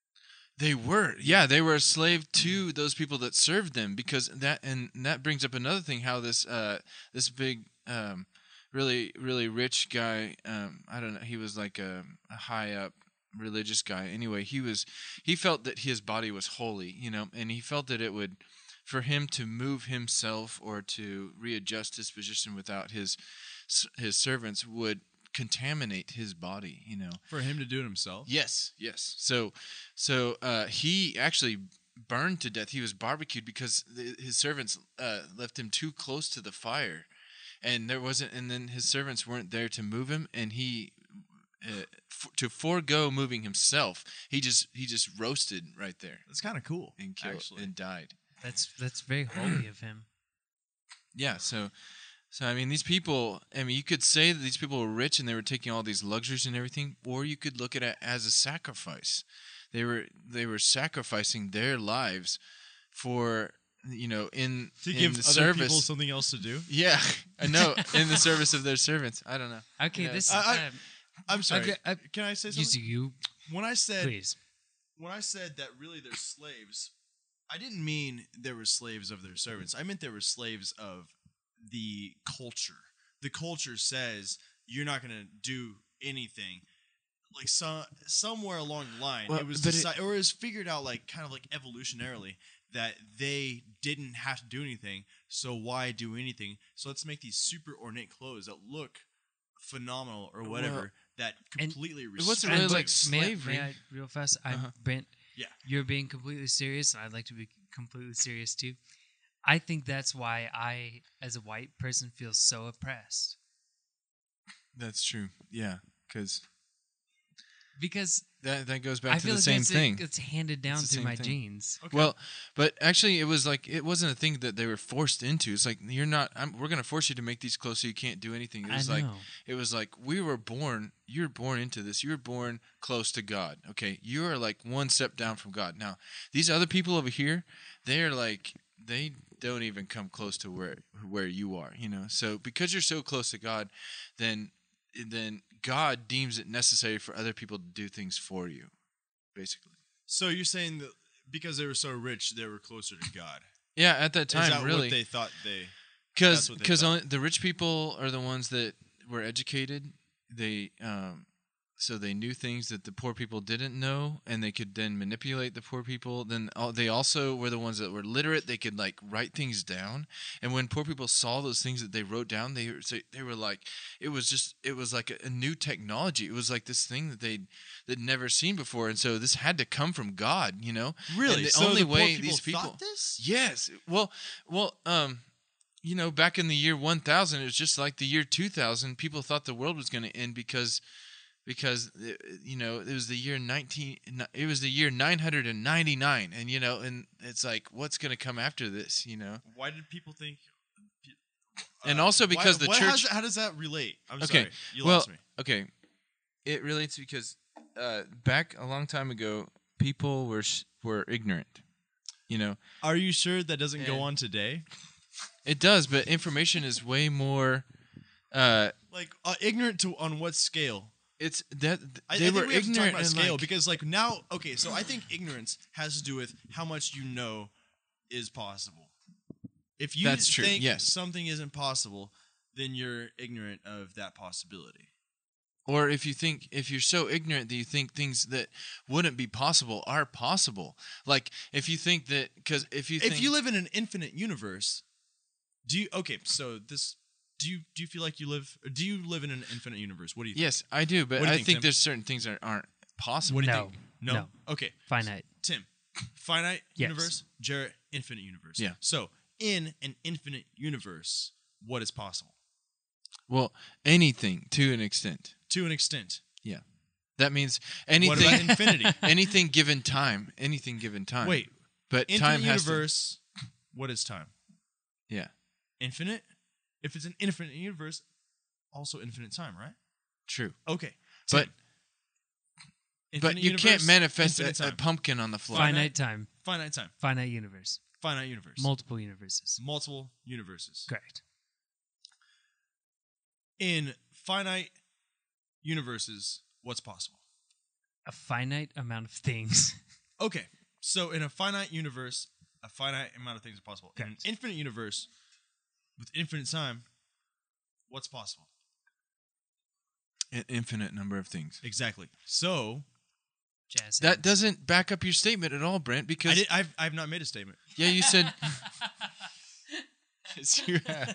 They were, yeah, they were a slave to those people that served them, because that and that brings up another thing: how this uh, this big, um, really really rich guy, um, I don't know, he was like a, a high up religious guy. Anyway, he was he felt that his body was holy, you know, and he felt that it would, for him to move himself or to readjust his position without his his servants would contaminate his body, you know. For him to do it himself? Yes, yes. So, so uh, he actually burned to death. He was barbecued because the, his servants uh, left him too close to the fire, and there wasn't. And then his servants weren't there to move him, and he uh, f- to forego moving himself. He just he just roasted right there That's kind of cool, and killed actually. and died. That's that's very holy of him. Yeah. So. So, I mean, these people, I mean, you could say that these people were rich and they were taking all these luxuries and everything, or you could look at it as a sacrifice. They were they were sacrificing their lives for, you know, in, to in give the other service. people something else to do? Yeah, I know, in the service of their servants. I don't know. Okay, Yeah. this. I- I- um, I'm sorry. Okay, I- Can I say you, something? you When I said please. when I said that really they're slaves, I didn't mean they were slaves of their servants. I meant they were slaves of the culture. The culture says you're not going to do anything. Like some somewhere along the line, Well, it was but it- deci- or it was figured out, like kind of like evolutionarily, that they didn't have to do anything. So why do anything? So let's make these super ornate clothes that look phenomenal or whatever, Well, that and completely it wasn't respect really And like look, may I- slavery. May I, real fast? I'm Uh-huh. Brent. Yeah. You're being completely serious, and I'd like to be completely serious too. I think that's why I, as a white person, feel so oppressed. That's true. Yeah, because Because that, that goes back I to feel the like same it's, thing. it's handed down the through same my thing. genes. Okay. Well, but actually, it was like it wasn't a thing that they were forced into. It's like you're not. I'm, we're going to force you to make these clothes so you can't do anything. It I was know. like it was like we were born. You were born into this. You were born close to God. Okay, you are like one step down from God. Now, these other people over here, they're like they don't even come close to where where you are. You know. So because you're so close to God, then then God deems it necessary for other people to do things for you, basically. So you're saying that because they were so rich, they were closer to God. Yeah, at that time, Is that really. what they thought they? Because That's what they because thought. the rich people are the ones that were educated. They um, so they knew things that the poor people didn't know, and they could then manipulate the poor people. Then al- they also were the ones that were literate. They could like write things down, and when poor people saw those things that they wrote down, they were so they were like, it was just it was like a, a new technology. It was like this thing that they they'd never seen before, and so this had to come from God, you know. Really? And the so only the poor way people these people thought this? Yes. Well, well, um, you know, back in the year one thousand, it was just like the year two thousand. People thought the world was going to end because, because you know, it was the year nineteen. It was the year nine hundred and ninety nine, and you know, and it's like, what's going to come after this? You know. Why did people think? And also because why, the what- church- how's- How does that relate? I'm Okay, sorry, you well, lost me. okay, it relates because uh, back a long time ago, people were s- were ignorant. You know, Are you sure that doesn't go and- on today? it does, but information is way more. Uh, Like uh, ignorant to on what scale? it's that I, they I were think we have to talk ignorant about and scale like, because like now, okay, so I think ignorance has to do with how much you know is possible. If you That's true, think yes. something isn't possible, then you're ignorant of that possibility. or if you think if you're so ignorant that you think things that wouldn't be possible are possible. Like if you think that because if you think, If you live in an infinite universe, do you okay? So this, do you do you feel like you live? Or do you live in an infinite universe? What do you? think? yes, I do, but What do you I think, think, Tim? there's certain things that aren't possible. What do you No. think? No. No. Okay, Finite. Tim, finite Yes. universe, Jarrett, infinite universe. Yeah. So in an infinite universe, what is possible? Well, anything to an extent. To an extent. That means What anything. about infinity? anything given time. Anything given time. Wait, but infinite time has to. universe. What is time? Yeah, Infinite. If it's an infinite universe, also infinite time, right? true. Okay. But Tim, but infinite you can't universe, manifest infinite a, a time. pumpkin on the fly. Finite time. Finite time. Finite universe. Finite universe. Multiple universes. Multiple universes. Correct. In finite universes, what's possible? A finite amount of things. Okay, so in a finite universe, a finite amount of things are possible. In an Correct. infinite universe, with infinite time, what's possible? An infinite number of things. Exactly. So Jazz. That hands. doesn't back up your statement at all, Brent. I Because did. I've I've not made a statement. yeah, you said. Yes, you have.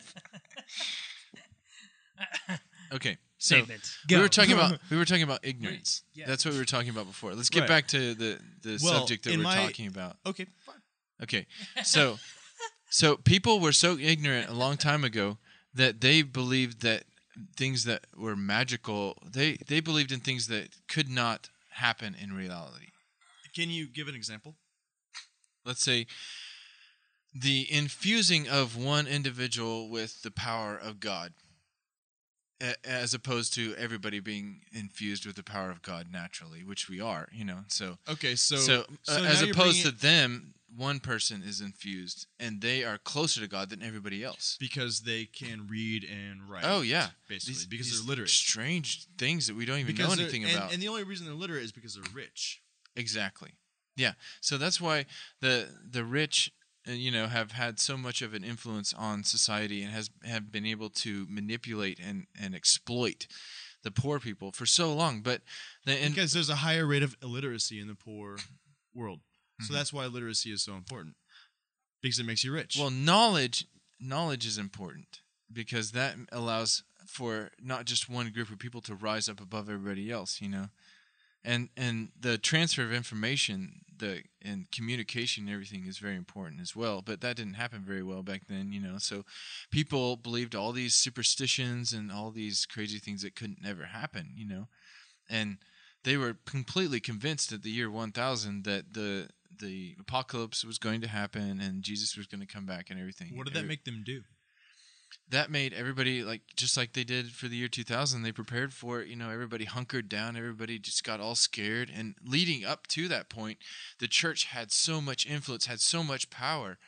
Okay, so Statement. we Go. were talking about we were talking about ignorance. Yeah. That's what we were talking about before. Let's get Right. back to the the Well, subject that in we're my- talking about. Okay, fine. Okay, so so people were so ignorant a long time ago that they believed that things that were magical, they they believed in things that could not happen in reality. Can you give an example? Let's say the infusing of one individual with the power of God, a- as opposed to everybody being infused with the power of God naturally, which we are, you know. So Okay, so so, uh, so as now you're opposed to bringing it- them, one person is infused, and they are closer to God than everybody else. because they can read and write. Oh yeah, basically These- because these they're literate. Strange things that we don't even Because know they're- anything and, about. and the only reason they're literate is because they're rich. Exactly. Yeah. So that's why the the rich, uh, you know, have had so much of an influence on society and has have been able to manipulate and, and exploit the poor people for so long. But the, and Because there's a higher rate of illiteracy in the poor world. So Mhm. that's why literacy is so important. Because it makes you rich. well, knowledge knowledge is important because that allows for not just one group of people to rise up above everybody else, you know. And and the transfer of information, the and communication and everything is very important as well. But that didn't happen very well back then, you know. So people believed all these superstitions and all these crazy things that couldn't never happen, you know. And they were completely convinced at the year one thousand that the the apocalypse was going to happen and Jesus was going to come back and everything. what did that Every- make them do? that made everybody, like, just like they did for the year two thousand, they prepared for it. You know, everybody hunkered down, everybody just got all scared. And leading up to that point, the church had so much influence, had so much power.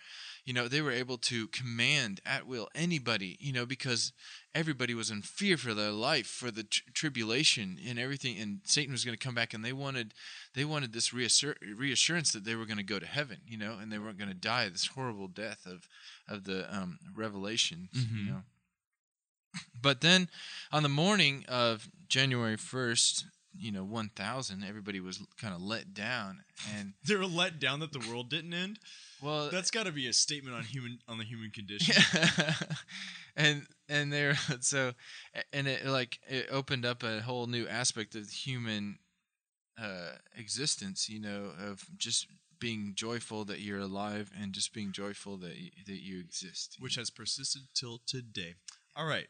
you know, they were able to command at will anybody, you know, because everybody was in fear for their life, for the tr- tribulation and everything, and Satan was going to come back, and they wanted, they wanted this reassur- reassurance that they were going to go to heaven, you know, and they weren't going to die this horrible death of, of the um, Revelation, Mhm. you know. But then, on the morning of January first, you know, one thousand, everybody was kind of let down, and They were let down that the world didn't end. well, That's got to be a statement on human on the human condition. yeah. and and there, so, and it like it opened up a whole new aspect of human uh, existence, you know, of just being joyful that you're alive and just being joyful that you, that you exist, Which has persisted till today. All right.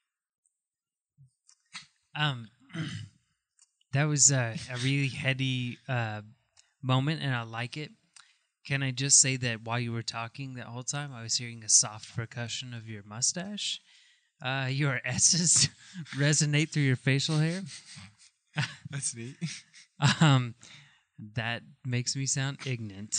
Um, that was a, a really heady uh, moment, and I like it. Can I just say that while you were talking that whole time, I was hearing a soft percussion of your mustache. Uh, your S's resonate through your facial hair. That's neat. Um, that makes me sound ignorant.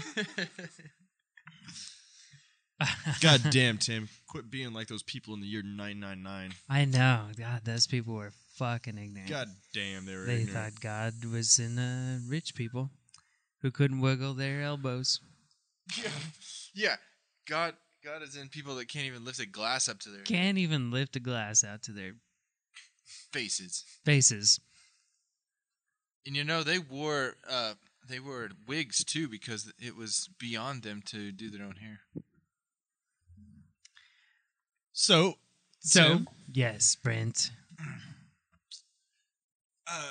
God damn, Tim. Quit being like those people in the year nine nine nine. I know. God, those people were fucking ignorant. God damn, they were they ignorant. thought God was in uh, rich people who couldn't wiggle their elbows. Yeah. yeah, God, God is in people that can't even lift a glass up to their Can't even lift a glass out to their faces. faces. And you know, they wore uh, they wore wigs too because it was beyond them to do their own hair. So, So, Tim, yes, Brent. uh,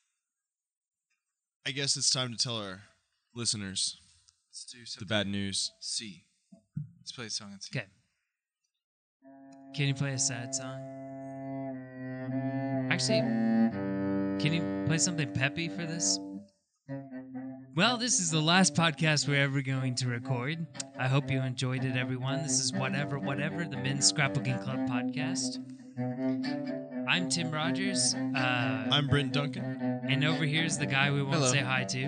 I guess it's time to tell our listeners Let's do the something. bad news. C. Let's play a song and C. Okay. Can you play a sad song? Actually, can you play something peppy for this? Well, this is the last podcast we're ever going to record. I hope you enjoyed it, everyone. This is Whatever, Whatever, the Men's Scrapbooking Club podcast. I'm Tim Rogers. Uh, I'm Brent Duncan. and over here's the guy we won't Hello. say hi to.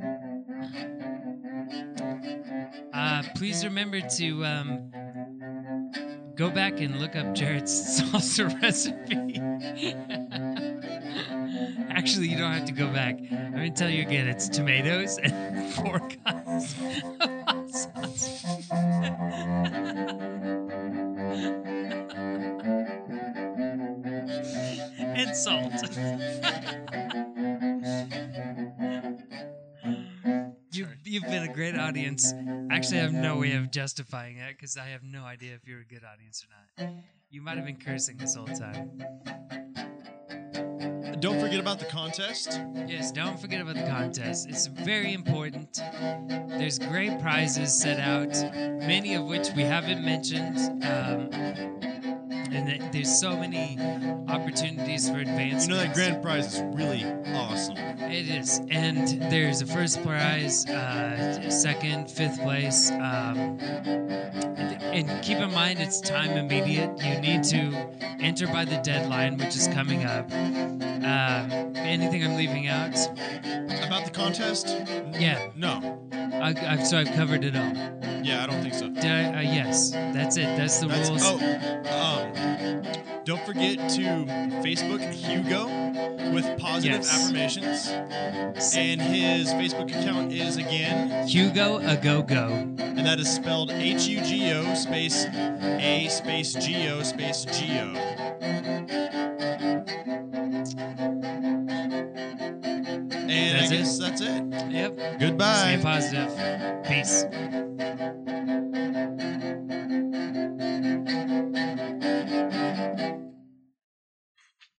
Uh, please remember to um, go back and look up Jared's salsa recipe. Actually, you don't have to go back. I'm going to tell you again. It's tomatoes and four cups of hot sauce. And salt. you, you've been a great audience. Actually, I have no way of justifying that because I have no idea if you're a good audience or not. You might have been cursing this whole time. Don't forget about the contest. Yes, don't forget about the contest. It's very important. There's great prizes set out, many of which we haven't mentioned. Um, and th- there's so many opportunities for advancement. You know that grand prize is really awesome. It is. And there's a first prize, uh, second, fifth place. Um, and, and keep in mind, it's time immediate. You need to enter by the deadline, which is coming up. Um, anything I'm leaving out? About the contest? Yeah. No. I, I've, so I've covered it all. Yeah, I don't think so. Did I? Uh, yes. That's it. That's the That's, rules. oh, um, don't forget to Facebook Hugo with positive Yes. affirmations. And his Facebook account is, again, Hugo a go go. and that is spelled H U G O space A space G O space G O. And That's I it? guess that's it. Yep. Goodbye. Stay positive. Peace.